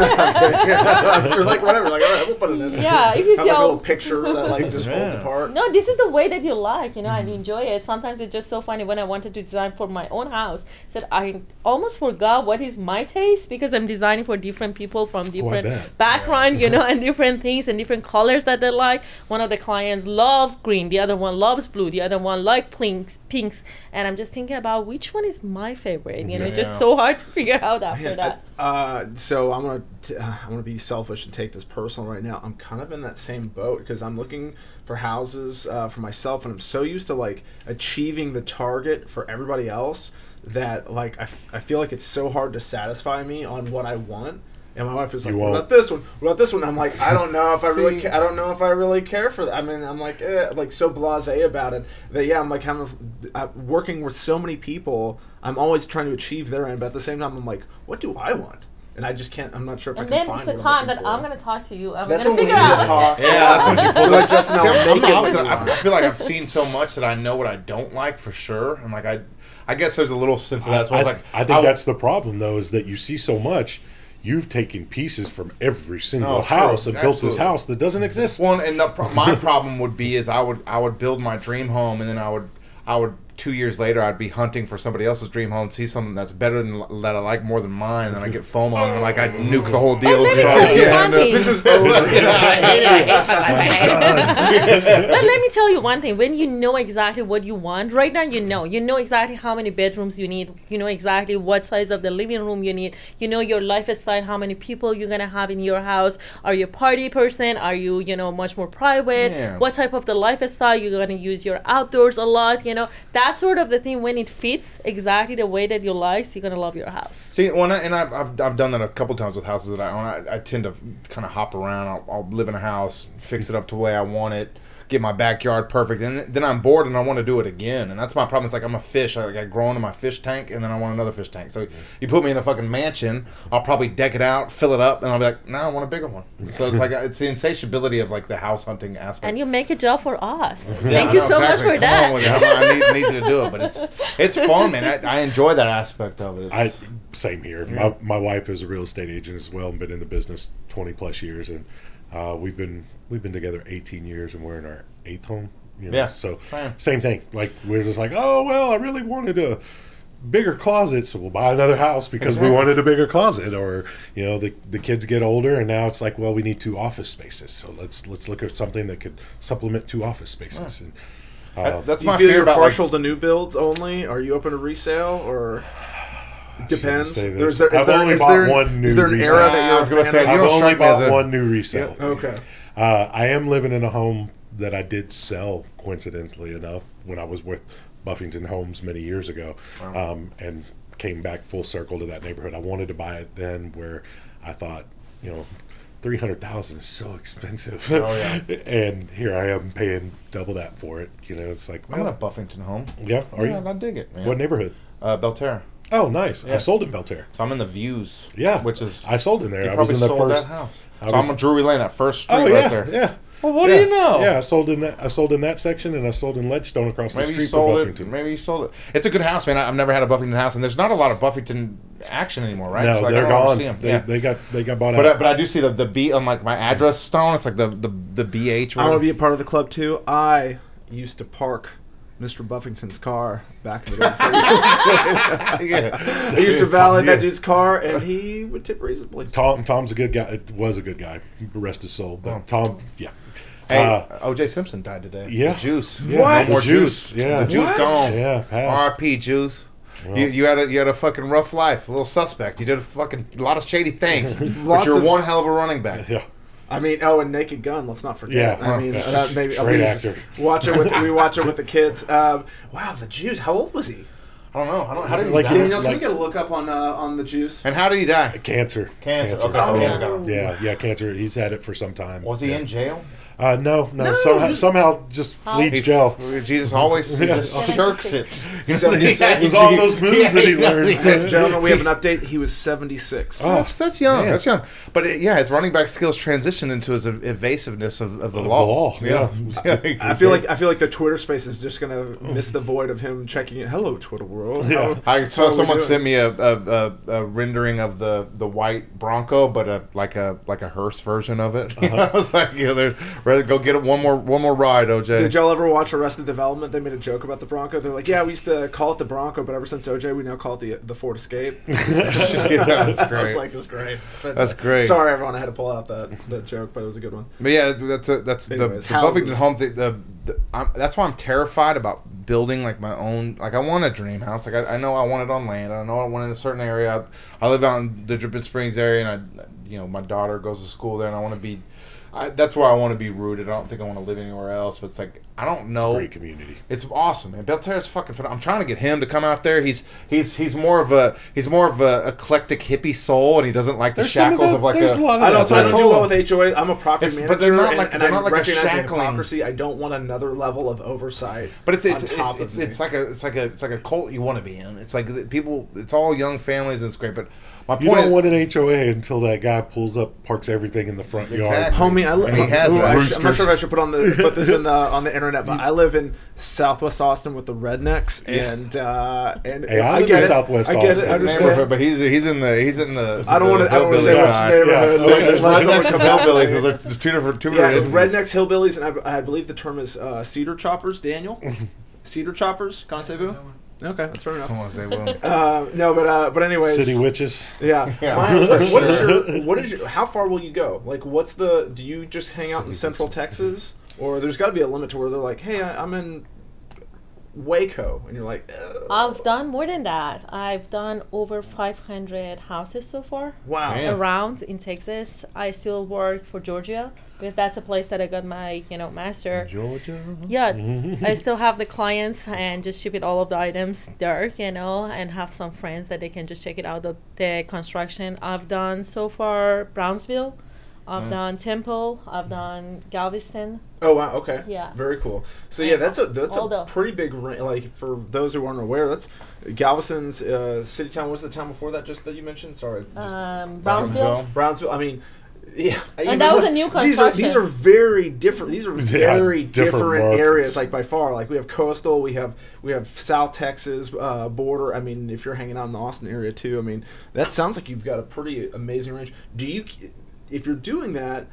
You're like, whatever, like, all right, we'll put it in. Yeah, if you Have see like a all- little picture that like just folds Yeah. apart. No, this is the way that you like, and enjoy it. Sometimes it's just so funny when I wanted to design for my own house. Said I almost forgot what is my taste because I'm designing for different people from different bet. background, and different things and different colors that they like. One of the clients love green, the other one loves blue, the other one like pinks, and I'm just thinking about which one is my favorite. It's just so hard to figure out after that. So I'm gonna be selfish and take this personal right now. I'm kind of in that same boat because I'm looking for houses for myself, and I'm so used to like achieving the target for everybody else that like I feel like it's so hard to satisfy me on what I want. And my wife is like, You "What won't. about this one? What about this one?" I'm like, "I don't know if I really, See- I don't know if I really care for that." I mean, I'm like so blasé about it that I'm like kind of working with so many people. I'm always trying to achieve their end, but at the same time, I'm like, "What do I want?" And I just can't. I'm not sure if And I can then find. it's a what time I'm that looking I'm for. going to talk to you. I'm That's going to when we figure need to out. talk. Yeah, that's when she pulls Like just now, See, I'm the naked opposite. with you. I feel like I've seen so much that I know what I don't like for sure. And like I guess there's a little sense of that. So I was like, I think that's the problem, though, is that you see so much. You've taken pieces from every single Oh, true. house and built this Absolutely. house that doesn't exist. Well, and my problem would be is I would build my dream home, and then I would 2 years later I'd be hunting for somebody else's dream home, see something that's better than that I like more than mine, and then I get FOMO and like I nuke the whole deal. Let me and tell start you again. one thing. This is But let me tell you one thing. When you know exactly what you want, right now you know exactly how many bedrooms you need. You know exactly what size of the living room you need. You know your lifestyle, how many people you're going to have in your house. Are you a party person? Are you, much more private? Yeah. What type of the lifestyle you're going to use your outdoors a lot, That sort of the thing, when it fits exactly the way that you like, you're going to love your house. See, I've done that a couple times with houses that I own. I tend to kind of hop around. I'll live in a house, fix it up to the way I want it, get my backyard perfect, and then I'm bored and I want to do it again. And that's my problem. It's like I'm a fish. I grow into my fish tank, and then I want another fish tank. So you put me in a fucking mansion, I'll probably deck it out, fill it up, and I'll be like, no, I want a bigger one. So it's like it's the insatiability of like the house hunting aspect. And you make a job for us. Yeah, Thank I you know, so exactly. much for Come that. on with it. I need you to do it, but it's fun, man. I enjoy that aspect of it. Same here. Yeah. My wife is a real estate agent as well and been in the business 20 plus years, and we've been together 18 years, and we're in our 8th home. Yeah, So same. same thing. Like we're just like, oh well, I really wanted a bigger closet, so we'll buy another house because we wanted a bigger closet. Or the kids get older, and now it's like, well, we need 2 office spaces, so let's look at something that could supplement 2 office spaces. And, That's Do you my feel fear you're about partial to new builds only? Are you open to resale or? Depends. say Is this. I've only bought one new is there an resale. era that I you're was gonna a fan say, of? you I've don't only strike me as bought a- one new resale. Okay. I am living in a home that I did sell, coincidentally enough, when I was with Buffington Homes many years ago, and came back full circle to that neighborhood. I wanted to buy it then, where I thought, $300,000 is so expensive, Oh, yeah. and here I am paying double that for it. It's like, I'm in a well, Buffington home. yeah. Are Yeah, you? I dig it, man. What neighborhood? Belterra. Oh, nice. Yeah. I sold in Belterra. So I'm in the Views. Yeah, Which is I sold in there. you I was probably in the sold first that house. I So was- I'm on Drury Lane, that first street Oh yeah, right there. yeah. Well, what Yeah. do you know? Yeah, I sold in that. I sold in that section, and I sold in Ledgestone across the Maybe street you from sold it. Buffington. Maybe you sold it. It's a good house, man. I've never had a Buffington house, and there's not a lot of Buffington action anymore, right? No, So I they're don't ever gone. see 'em. They, Yeah. they got bought But out. I do see the B on like my address stone. It's like the BH. I want to be a part of the club too. I used to park Mr. Buffington's car back in the day. yeah. I used to valet that Yeah. dude's car, and he would tip reasonably. Tom's a good guy. Was a good guy. Rest his soul. But Oh. Tom, yeah. Hey, O.J. Simpson died today. Yeah. The Juice. Yeah, What? No more the Juice. Yeah. The Juice What? gone. Yeah, passed. R.I.P. Juice. Well. You had a fucking rough life, a little suspect. You did a lot of shady things, but Lots you're of- one hell of a running back. Yeah. I mean, and Naked Gun. Let's not forget. Yeah. I mean, Yeah. maybe Great actor. We watch it with the kids. Wow, the Juice. How old was he? I don't know. How did he Like die? Daniel, can like- we get a look up on the Juice? And how did he die? Cancer. Cancer. Okay, so yeah, I got him. Yeah, cancer. He's had it for some time. Was he in jail? No. No, Somehow just fleets gel. Jesus always he just shirks it. 76. It was all those moves that he learned. Ladies and gentlemen, we have an update. He was 76. Oh. That's young. Man. That's young. But his running back skills transitioned into his evasiveness of the Of the law. law, yeah. I feel like the Twitter space is just gonna miss the void of him checking it. Hello, Twitter world. Yeah. How I saw are we someone doing? sent me a rendering of the white Bronco, but like a hearse version of it. I was like, there's rather go get it one more ride, OJ. Did y'all ever watch Arrested Development? They made a joke about the Bronco. They're like, yeah, we used to call it the Bronco, but ever since OJ, we now call it the Ford Escape. Yeah, that's I was great. like, that's great. But, That's great. Sorry, everyone, I had to pull out that joke, but it was a good one. But yeah, that's Anyways, the Buffington houses. home thing. That's why I'm terrified about building like my own. Like I want a dream house. Like I know I want it on land. I know I want it in a certain area. I live out in the Dripping Springs area, and my daughter goes to school there, and I want to be. That's where I want to be rooted. I don't think I want to live anywhere else. But it's like I don't know. Great community. It's awesome, man. Belterra's fucking fun. I'm trying to get him to come out there. He's more of a eclectic hippie soul, and he doesn't like the There's some of shackles that- of like there's a. a lot of I that. don't, so I don't told do well him. with HOA. I'm a property It's- manager, but they're not and, like- and they're I not like a recognize the shackling- hypocrisy. I don't want another level of oversight. But it's on top of me. it's like a cult you want to be in. It's like people. It's all young families, and it's great. But my You point don't is, want an HOA until that guy pulls up, parks everything in the front yard. Exactly. Homie, And he has that. I'm not sure if I should put this on the internet, but I live in Southwest Austin with the rednecks, and Hey, I live get in it. Southwest I get Austin. it. I His understand. neighborhood, but he's in the. I don't want to say hillbilly which side. neighborhood. Yeah. unless- Okay. unless Rednecks and someone- hillbillies. Those are two different. Yeah, entities. rednecks, hillbillies, and I believe the term is cedar choppers. Daniel, cedar choppers. Connaissez-vous? Okay, that's fair enough. I want to say, well, No, but anyways, City witches. Yeah. Yeah. What is your? How far will you go? Like, do you just hang out in Central Texas, or there's got to be a limit to where they're like, hey, I'm in Waco, and you're like, ugh. I've done more than that. I've done over 500 houses so far Wow. Damn. around in Texas. I still work for Georgia because that's a place that I got my master. Georgia. Yeah, I still have the clients and just ship it all of the items there, and have some friends that they can just check it out, the construction. I've done so far Brownsville, I've done Temple, I've done Galveston. Oh wow. Okay. Yeah. Very cool. So And yeah, that's a all the- pretty big like for those who aren't aware. That's Galveston's city town. What's the town before that? Just that you mentioned. Sorry. Brownsville. Brownsville. I mean. Yeah, And that was a new construction. These are very different. These are very different markets. areas. Like by far, like we have coastal, we have South Texas border. I mean, if you're hanging out in the Austin area too, I mean, that sounds like you've got a pretty amazing range. If you're doing that,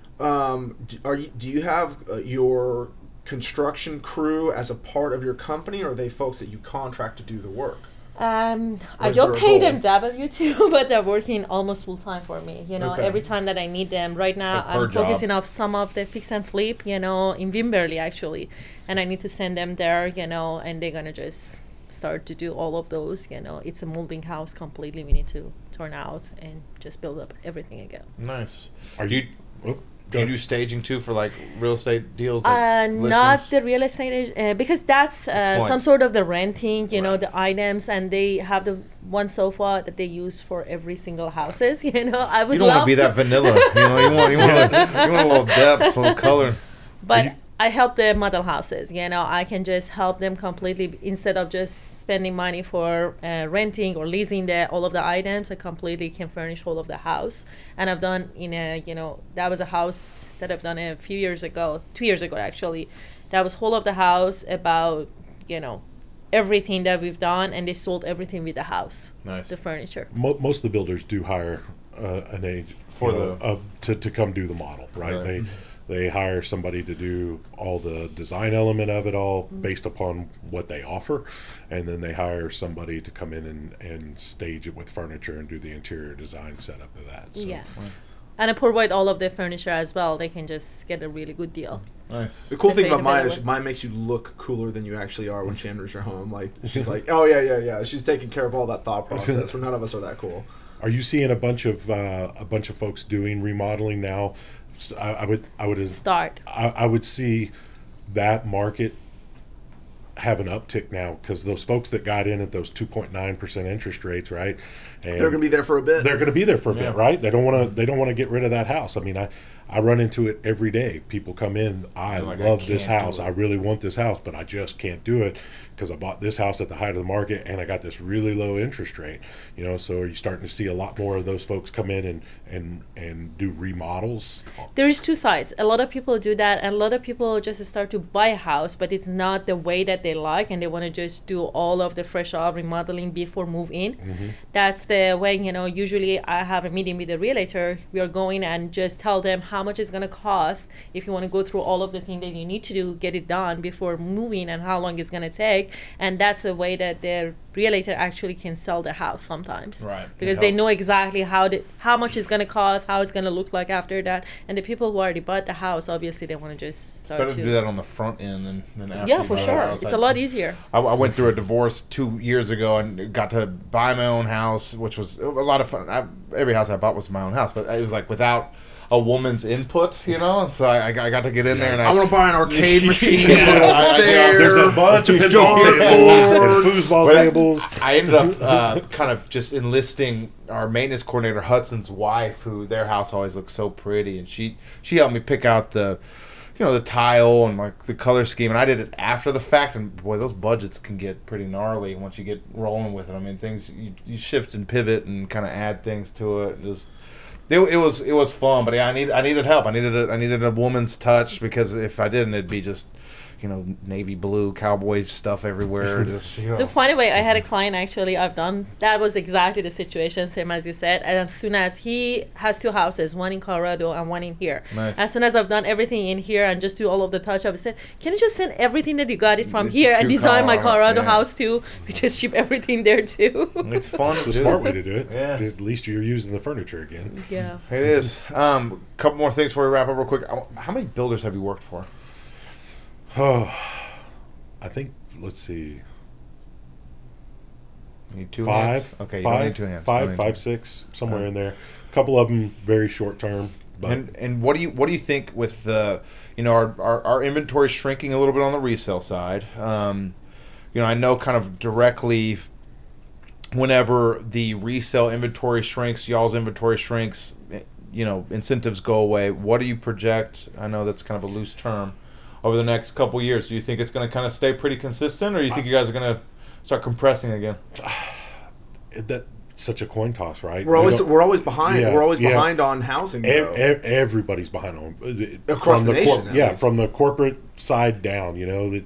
do you have your construction crew as a part of your company, or are they folks that you contract to do the work? I is there don't a pay goal? them W2, but they're working almost full time for me. Okay. Every time that I need them. Right now, Like per I'm focusing on some of the fix and flip, in Wimberley actually, and I need to send them there, and they're gonna just start to do all of those. It's a molding house completely. We need to turn out and just build up everything again. Nice. Are you? Oh, Do you do staging too for like real estate deals? Like Not listings? the real estate because that's point. some sort of the renting, Right. the items, and they have the one sofa that they use for every single houses. I would You don't want love to be that vanilla. You want a little depth, a little color. but I help the model houses. I can just help them completely instead of just spending money for renting or leasing all of the items. I completely can furnish all of the house. And I've done that was a house that I've done a few years ago, 2 years ago actually. That was whole of the house about everything that we've done, and they sold everything with the house, Nice. the furniture. Most of the builders do hire an agent For to come do the model, right? Right. They hire somebody to do all the design element of it all based upon what they offer, and then they hire somebody to come in and stage it with furniture and do the interior design setup of that. So, Yeah. And I provide all of the furniture as well. They can just get a really good deal. Nice. The cool If thing they about mine develop is it. mine makes you look cooler than you actually are when she enters your home. Like, she's like, oh, yeah. She's taking care of all that thought process, where none of us are that cool. Are you seeing a bunch of folks doing remodeling now? I would Start. I would see that market have an uptick now because those folks that got in at those 2.9% interest rates, right? And They're going to be there for a bit. they're going to be there for a Yeah. bit, right? They don't want to get rid of that house. I mean, I run into it every day. People come in, I They're like, love I this can't do house. it. I really want this house, but I just can't do it because I bought this house at the height of the market and I got this really low interest rate. You know, so are you starting to see a lot more of those folks come in and do remodels? There is two sides. A lot of people do that, and a lot of people just start to buy a house, but it's not the way that they like, and they want to just do all of the fresh up remodeling before move in. Mm-hmm. That's the way, usually I have a meeting with the realtor. We are going and just tell them how much it's going to cost if you want to go through all of the things that you need to do, get it done before moving, and how long it's going to take. And that's the way that the realtor actually can sell the house sometimes. Right. Because It they helps. know exactly how much it's going to cost, how it's going to look like after that. And the people who already bought the house, obviously they want to just start Better to to do that on the front end than after. Yeah, you for buy the sure. house. It's a lot easier. I went through a divorce 2 years ago and got to buy my own house, which was a lot of fun. Every house I bought was my own house, but it was like without a woman's input, and so I got to get in there and I want to buy an arcade machine. Yeah, I- there. There's a bunch of pinball tables and foosball Well, tables. I ended up kind of just enlisting our maintenance coordinator, Hudson's wife, who their house always looks so pretty, and she helped me pick out the tile and like the color scheme, and I did it after the fact. And boy, those budgets can get pretty gnarly once you get rolling with it. I mean, things you shift and pivot and kind of add things to it. It was fun, but yeah, I needed help. I needed a woman's touch because if I didn't, it'd be just navy blue cowboy stuff everywhere. Just The funny way, I had a client actually, that was exactly the situation, same as you said. And as soon as he has 2 houses, one in Colorado and one in here. Nice. As soon as I've done everything in here and just do all of the touch up, I said, can you just send everything that you got it from here and To design my Colorado yeah. house too? We just ship everything there too. It's fun. It's to the do. smart way to do it. Yeah. At least you're using the furniture again. Yeah. It is. Couple more things before we wrap up real quick. How many builders have you worked for? Oh, I think, let's see, You need 2 five. hands? Okay, you don't need 2 hands. You don't need 5, two. 6, somewhere in there. A couple of them very short term. But And what do you think with the our inventory shrinking a little bit on the resale side? I know kind of directly whenever the resale inventory shrinks, y'all's inventory shrinks, incentives go away. What do you project? I know that's kind of a loose term. Over the next couple years, do you think it's going to kind of stay pretty consistent, or do you think you guys are going to start compressing again? that's such a coin toss, right? We're always behind. Yeah, We're always yeah. behind on housing. though. Everybody's behind on Across from the nation, at yeah, least. from the corporate side down.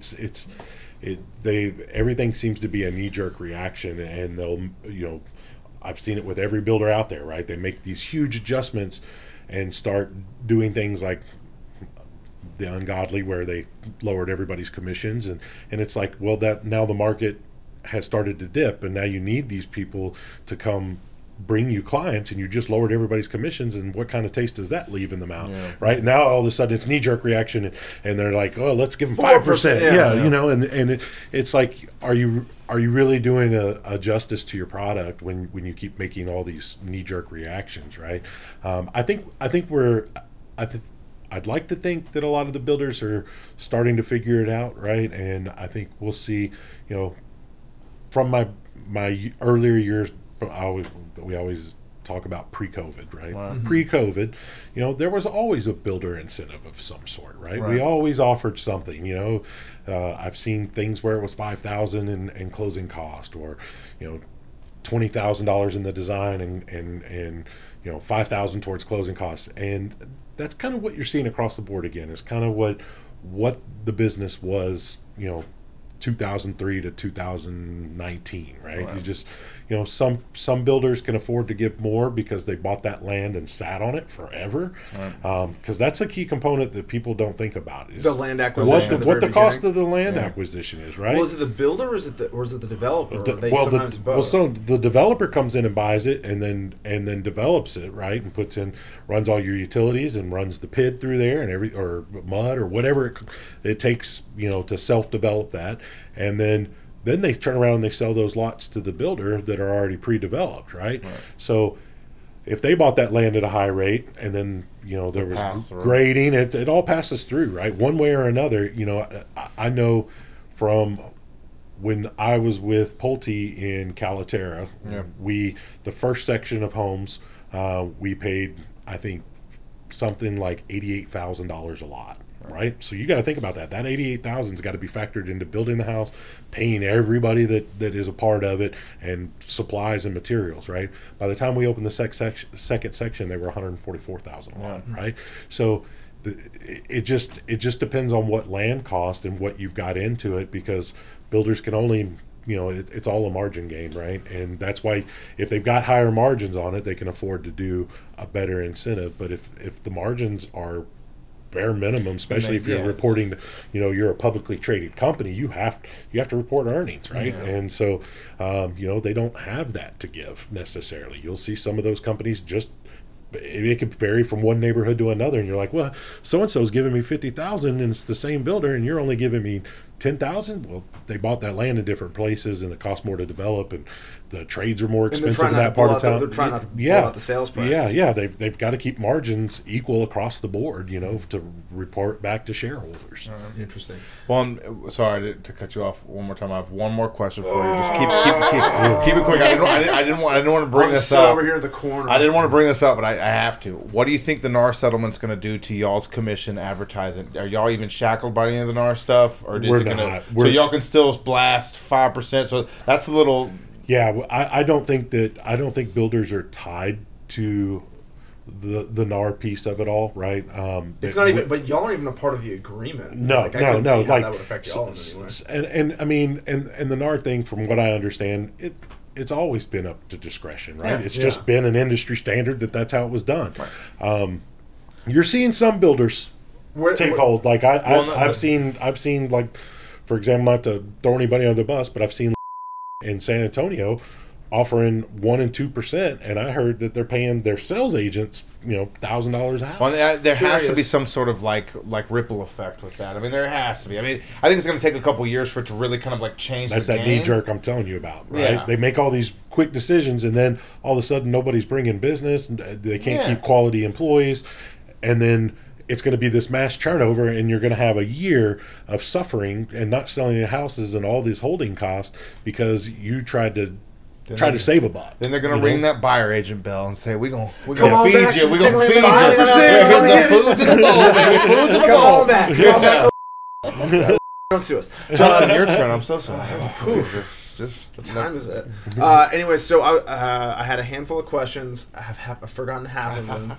Everything seems to be a knee jerk reaction, and they'll I've seen it with every builder out there, right? They make these huge adjustments and start doing things like the ungodly, where they lowered everybody's commissions, and it's like, well, that now the market has started to dip, and now you need these people to come bring you clients, and you just lowered everybody's commissions, and what kind of taste does that leave in the mouth? Yeah. Right now, all of a sudden, it's knee-jerk reaction, and they're like, "Oh, let's give them 5%." Yeah. And it's like, are you really doing a justice to your product when you keep making all these knee-jerk reactions, right? I'd like to think that a lot of the builders are starting to figure it out, right? And I think we'll see, from my earlier years, we always talk about pre-COVID, right? Wow. Pre-COVID, there was always a builder incentive of some sort, right? Right. We always offered something, I've seen things where it was $5,000 and closing cost, or, $20,000 in the design and $5,000 towards closing costs. And that's kind of what you're seeing across the board again. Is kind of what the business was, 2003 to 2019, right? You just, some builders can afford to give more because they bought that land and sat on it forever. Because that's a key component that people don't think about is The land acquisition. what the cost of the land acquisition is, right? Well, is it the builder or is it the developer? Or are they well, sometimes both? so the developer comes in and buys it, and then develops it, right, and runs all your utilities and runs the PID through there and or mud or whatever it takes, to self-develop that, and then they turn around and they sell those lots to the builder that are already pre-developed, right? So if they bought that land at a high rate and then there was grading, it all passes through, right, one way or another. I know from when I was with Pulte in Calaterra, the first section of homes, we paid, I think, something like $88,000 a lot, right? So you got to think about that. That $88,000's got to be factored into building the house, paying everybody that is a part of it, and supplies and materials, right? By the time we opened the second section, they were $144,000 a lot, right? So it just depends on what land cost and what you've got into it, because builders can only, it's all a margin game, right? And that's why if they've got higher margins on it, they can afford to do a better incentive. But if the margins are bare minimum, especially if you're reporting, you're a publicly traded company, you have to report earnings, right? And so, they don't have that to give necessarily. You'll see some of those companies just, it could vary from one neighborhood to another, and you're like, well, so and so is giving me $50,000, and it's the same builder, and you're only giving me $10,000. Well, they bought that land in different places, and it costs more to develop, and the trades are more expensive in that part of town. They're trying not to pull out the sales price. Yeah. They've got to keep margins equal across the board, to report back to shareholders. Interesting. Well, I'm sorry to cut you off one more time. I have one more question for you. Just keep it quick. I didn't want to bring this up. Over here in the corner. I didn't want to bring this up, but I have to. What do you think the NAR settlement's going to do to y'all's commission advertising? Are y'all even shackled by any of the NAR stuff, or is it going to? So y'all can still blast 5%. So that's a little. Yeah, I don't think builders are tied to the NAR piece of it all, right? It's not even, but y'all aren't even a part of the agreement. No. Like that would affect y'all in any way. And I mean, and the NAR thing, from what I understand, it's always been up to discretion, right? It's just been an industry standard that's how it was done. Right. You're seeing some builders take hold. Like I've seen like, for example, not to throw anybody under the bus, but I've seen in San Antonio offering 1% and 2%, and I heard that they're paying their sales agents, $1,000 a house. Well, there has to be some sort of like ripple effect with that. I mean, there has to be. I mean, I think it's going to take a couple years for it to really kind of like change. That's that knee jerk I'm telling you about, right? Yeah. They make all these quick decisions, and then all of a sudden nobody's bringing business, and they can't keep quality employees, and then it's going to be this mass turnover, and you're going to have a year of suffering and not selling your houses and all these holding costs because you tried to save a buck. Then they're going to ring that buyer agent bell and say, we're going to feed you. We're going to feed you. Here's some food to the bowl, baby. Food to the bowl. Come back. Don't sue us. Justin, your turn. I'm so sorry. Just what time is it? Anyway, so I had a handful of questions. I've forgotten half of them.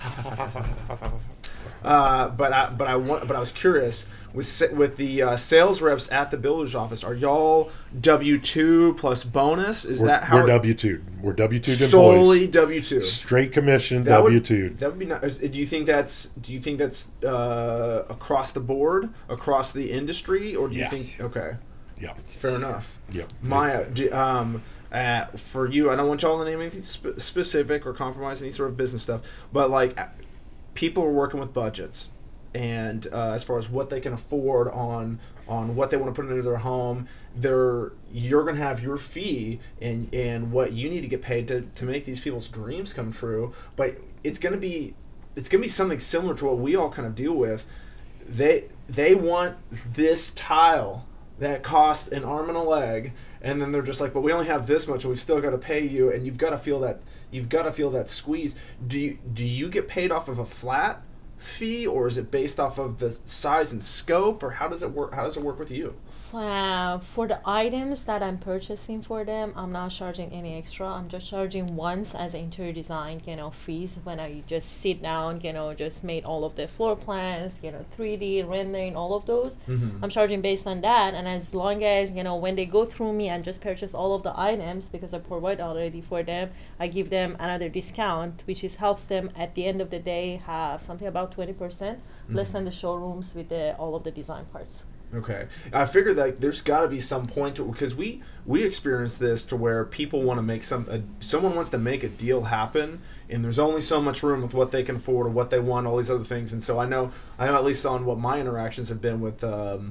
But I was curious with the sales reps at the builder's office. Are y'all W-2 plus bonus? That how we're W-2? We're W-2 employees. Solely W-2. Straight commission W-2. That would be nice. Do you think that's across the board, across the industry, or do you think okay? Yeah. Fair enough. Yep. Maya, for you, I don't want y'all to name anything specific or compromise any sort of business stuff, but like, people are working with budgets, and as far as what they can afford on what they want to put into their home, you're going to have your fee and what you need to get paid to make these people's dreams come true. But it's going to be something similar to what we all kind of deal with. They want this tile that costs an arm and a leg, and then they're just like, but we only have this much, and we've still got to pay you, and you've got to feel that squeeze. Do you get paid off of a flat, fee, or is it based off of the size and scope, or how does it work? How does it work with you? For the items that I'm purchasing for them, I'm not charging any extra. I'm just charging once as interior design, fees when I just sit down, just made all of the floor plans, 3D rendering, all of those. I'm charging based on that. And as long as, when they go through me and just purchase all of the items, because I provide already for them, I give them another discount, which helps them at the end of the day have something about 20% less than the showrooms with all of the design parts. Okay, I figured that there's got to be some point because we experienced this to where people want to make someone wants to make a deal happen, and there's only so much room with what they can afford or what they want, all these other things. And so I know at least on what my interactions have been with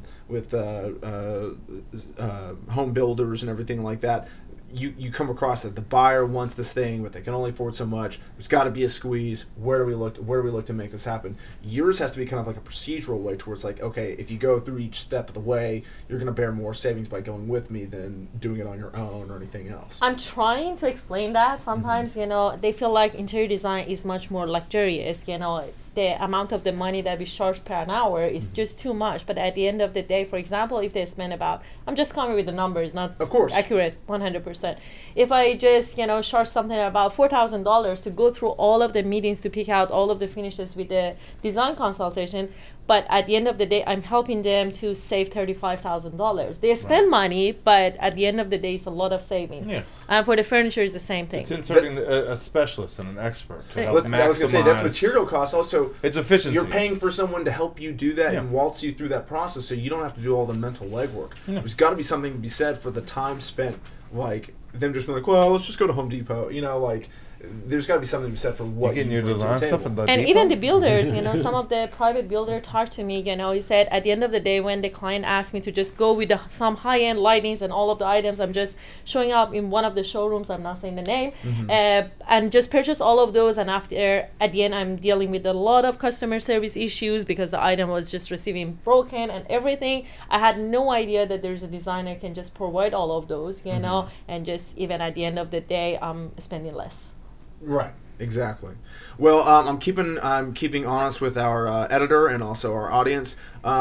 home builders and everything like that. You come across that the buyer wants this thing, but they can only afford so much. There's got to be a squeeze. Where do we look to make this happen? Yours has to be kind of like a procedural way towards like, okay, if you go through each step of the way, you're going to bear more savings by going with me than doing it on your own or anything else. I'm trying to explain that. Sometimes, they feel like interior design is much more luxurious, the amount of the money that we charge per an hour is just too much. But at the end of the day, for example, if they spend I'm just coming with the numbers, not of course accurate 100%. If I just, charge something about $4,000 to go through all of the meetings to pick out all of the finishes with the design consultation, but at the end of the day, I'm helping them to save $35,000. They spend money, but at the end of the day, it's a lot of saving. Yeah. And for the furniture, it's the same thing. It's inserting a specialist and an expert to help maximize. I was going to say, that's material costs. Also, it's efficiency. You're paying for someone to help you do that and waltz you through that process, so you don't have to do all the mental legwork. Yeah. There's got to be something to be said for the time spent, like them just being like, well, let's just go to Home Depot. There's got to be something to be said for what you bring design to the stuff table. And even the builders, some of the private builder talked to me, he said at the end of the day when the client asked me to just go with some high-end lightings and all of the items, I'm just showing up in one of the showrooms, I'm not saying the name, and just purchase all of those, and after at the end I'm dealing with a lot of customer service issues because the item was just receiving broken and everything. I had no idea that there's a designer can just provide all of those, and just even at the end of the day I'm spending less. Right, exactly. Well, I'm keeping honest with our editor and also our audience.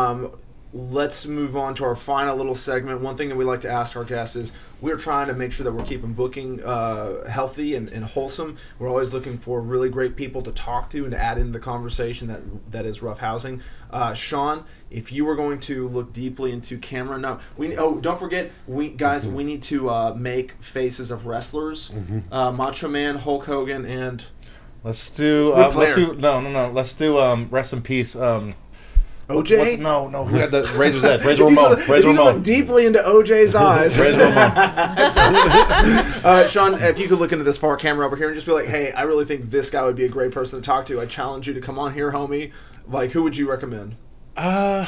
Let's move on to our final little segment. One thing that we like to ask our guests is we're trying to make sure that we're keeping booking healthy and wholesome. We're always looking for really great people to talk to and to add into the conversation that is Rough Housing. Sean, if you were going to look deeply into camera, don't forget, we need to make faces of wrestlers, Macho Man, Hulk Hogan, and let's do let's do rest in peace. OJ? No. Who had the Razor's Edge? Razor Ramon. If you look deeply into OJ's eyes. Razor Ramon. Sean, if you could look into this far camera over here and just be like, hey, I really think this guy would be a great person to talk to. I challenge you to come on here, homie. Like, who would you recommend? I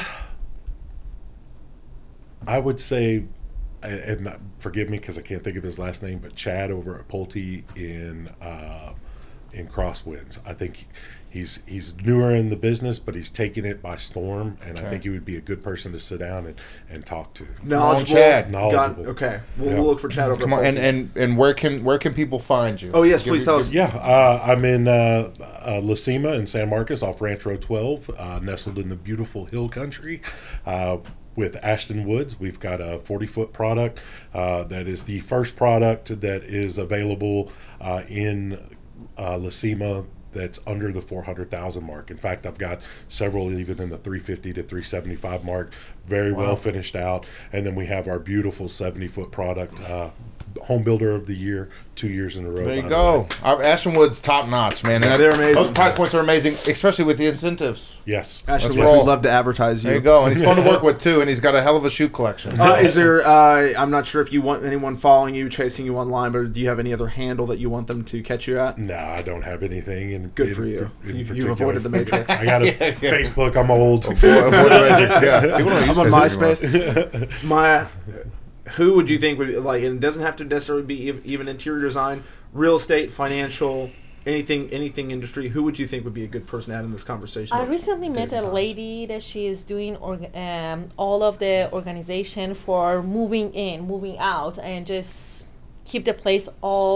would say, and forgive me because I can't think of his last name, but Chad over at Pulte in Crosswinds. I think he's newer in the business, but he's taking it by storm, and I think he would be a good person to sit down and talk to. Knowledgeable. Okay, we'll look for Chad over. Come on, and where can people find you? Oh yes, please tell us. Yeah, I'm in La Cima in San Marcos off Ranch Road 12, nestled in the beautiful hill country. With Ashton Woods, we've got a 40-foot product that is the first product that is available in La Cima that's under the 400,000 mark. In fact, I've got several even in the 350 to 375 mark, very well finished out. And then we have our beautiful 70-foot product, Home Builder of the Year, 2 years in a row. There you go. Ashton Wood's top notch, man. Yeah, they're amazing. Those price points are amazing, especially with the incentives. Yes. Ashton Woods, we'd love to advertise you. There you go. And he's fun to work with, too, and he's got a hell of a shoe collection. Is there, I'm not sure if you want anyone following you, chasing you online, but do you have any other handle that you want them to catch you at? No, I don't have anything. Good for you. You've avoided the Matrix. I got a Facebook. I'm old. Avoid the Matrix, yeah. I'm on MySpace. Maya, who would you think would, like, and it doesn't have to necessarily be even interior design, real estate, financial, anything industry, who would you think would be a good person to add in this conversation? I recently met a lady that she is doing all of the organization for moving in, moving out, and just keep the place all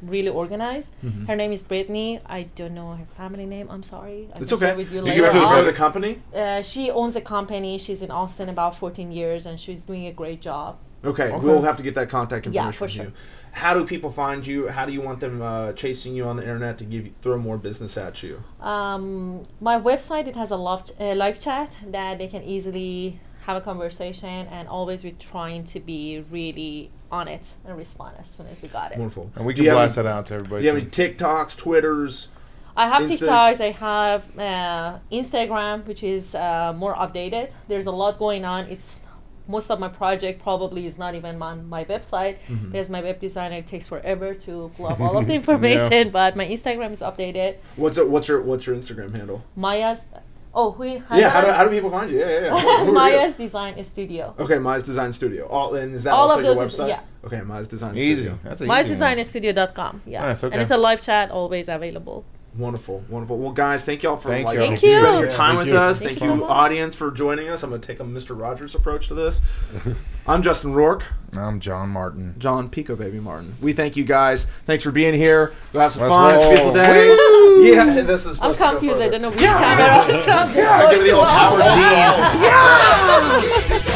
really organized. Mhm. Her name is Brittany. I don't know her family name. I'm sorry. I It's can share okay. with you Did later you ever on. start the company? She owns a company. She's in Austin about 14 years, and she's doing a great job. Okay, Okay. we'll have to get that contact Yeah, information for from sure. you. How do people find you? How do you want them chasing you on the internet to throw more business at you? My website, it has a live chat that they can easily have a conversation, and always we're trying to be really on it and respond as soon as we got it. Wonderful. And we Do can you have blast any- that out to everybody. Do you have any too. TikToks, Twitters? I have Insta- TikToks, I have Instagram, which is more updated. There's a lot going on. It's most of my project probably is not even on my website. Mhm. Because my web designer, it takes forever to pull up all of the information, but my Instagram is updated. What's your Instagram handle? Maya's, Yeah, how do people find you? Yeah. Who are you? Maya's Design Studio. Okay, Maya's Design Studio. And is that All also of your those is- website? yeah. Okay, Maya's Design Easy. Studio. That's an easy one. MyDesignStudio.com. Yeah. Nice, okay. And it's a live chat, always available. Wonderful. Well, guys, thank y'all for Thank like y'all. Thank spending you. your time Thank with you. us. Thank Thank you you, so much. audience, for joining us. I'm going to take a Mr. Rogers approach to this. I'm Justin Rourke. I'm John Martin. John Pico Baby Martin. We thank you guys. Thanks for being here. Go have some Let's fun. It's a beautiful roll. day. Woo! Yeah, this is. I'm supposed to go confused. I further. don't know which camera. So I'm just Yeah, give me the going old to- Howard Dean. Yeah.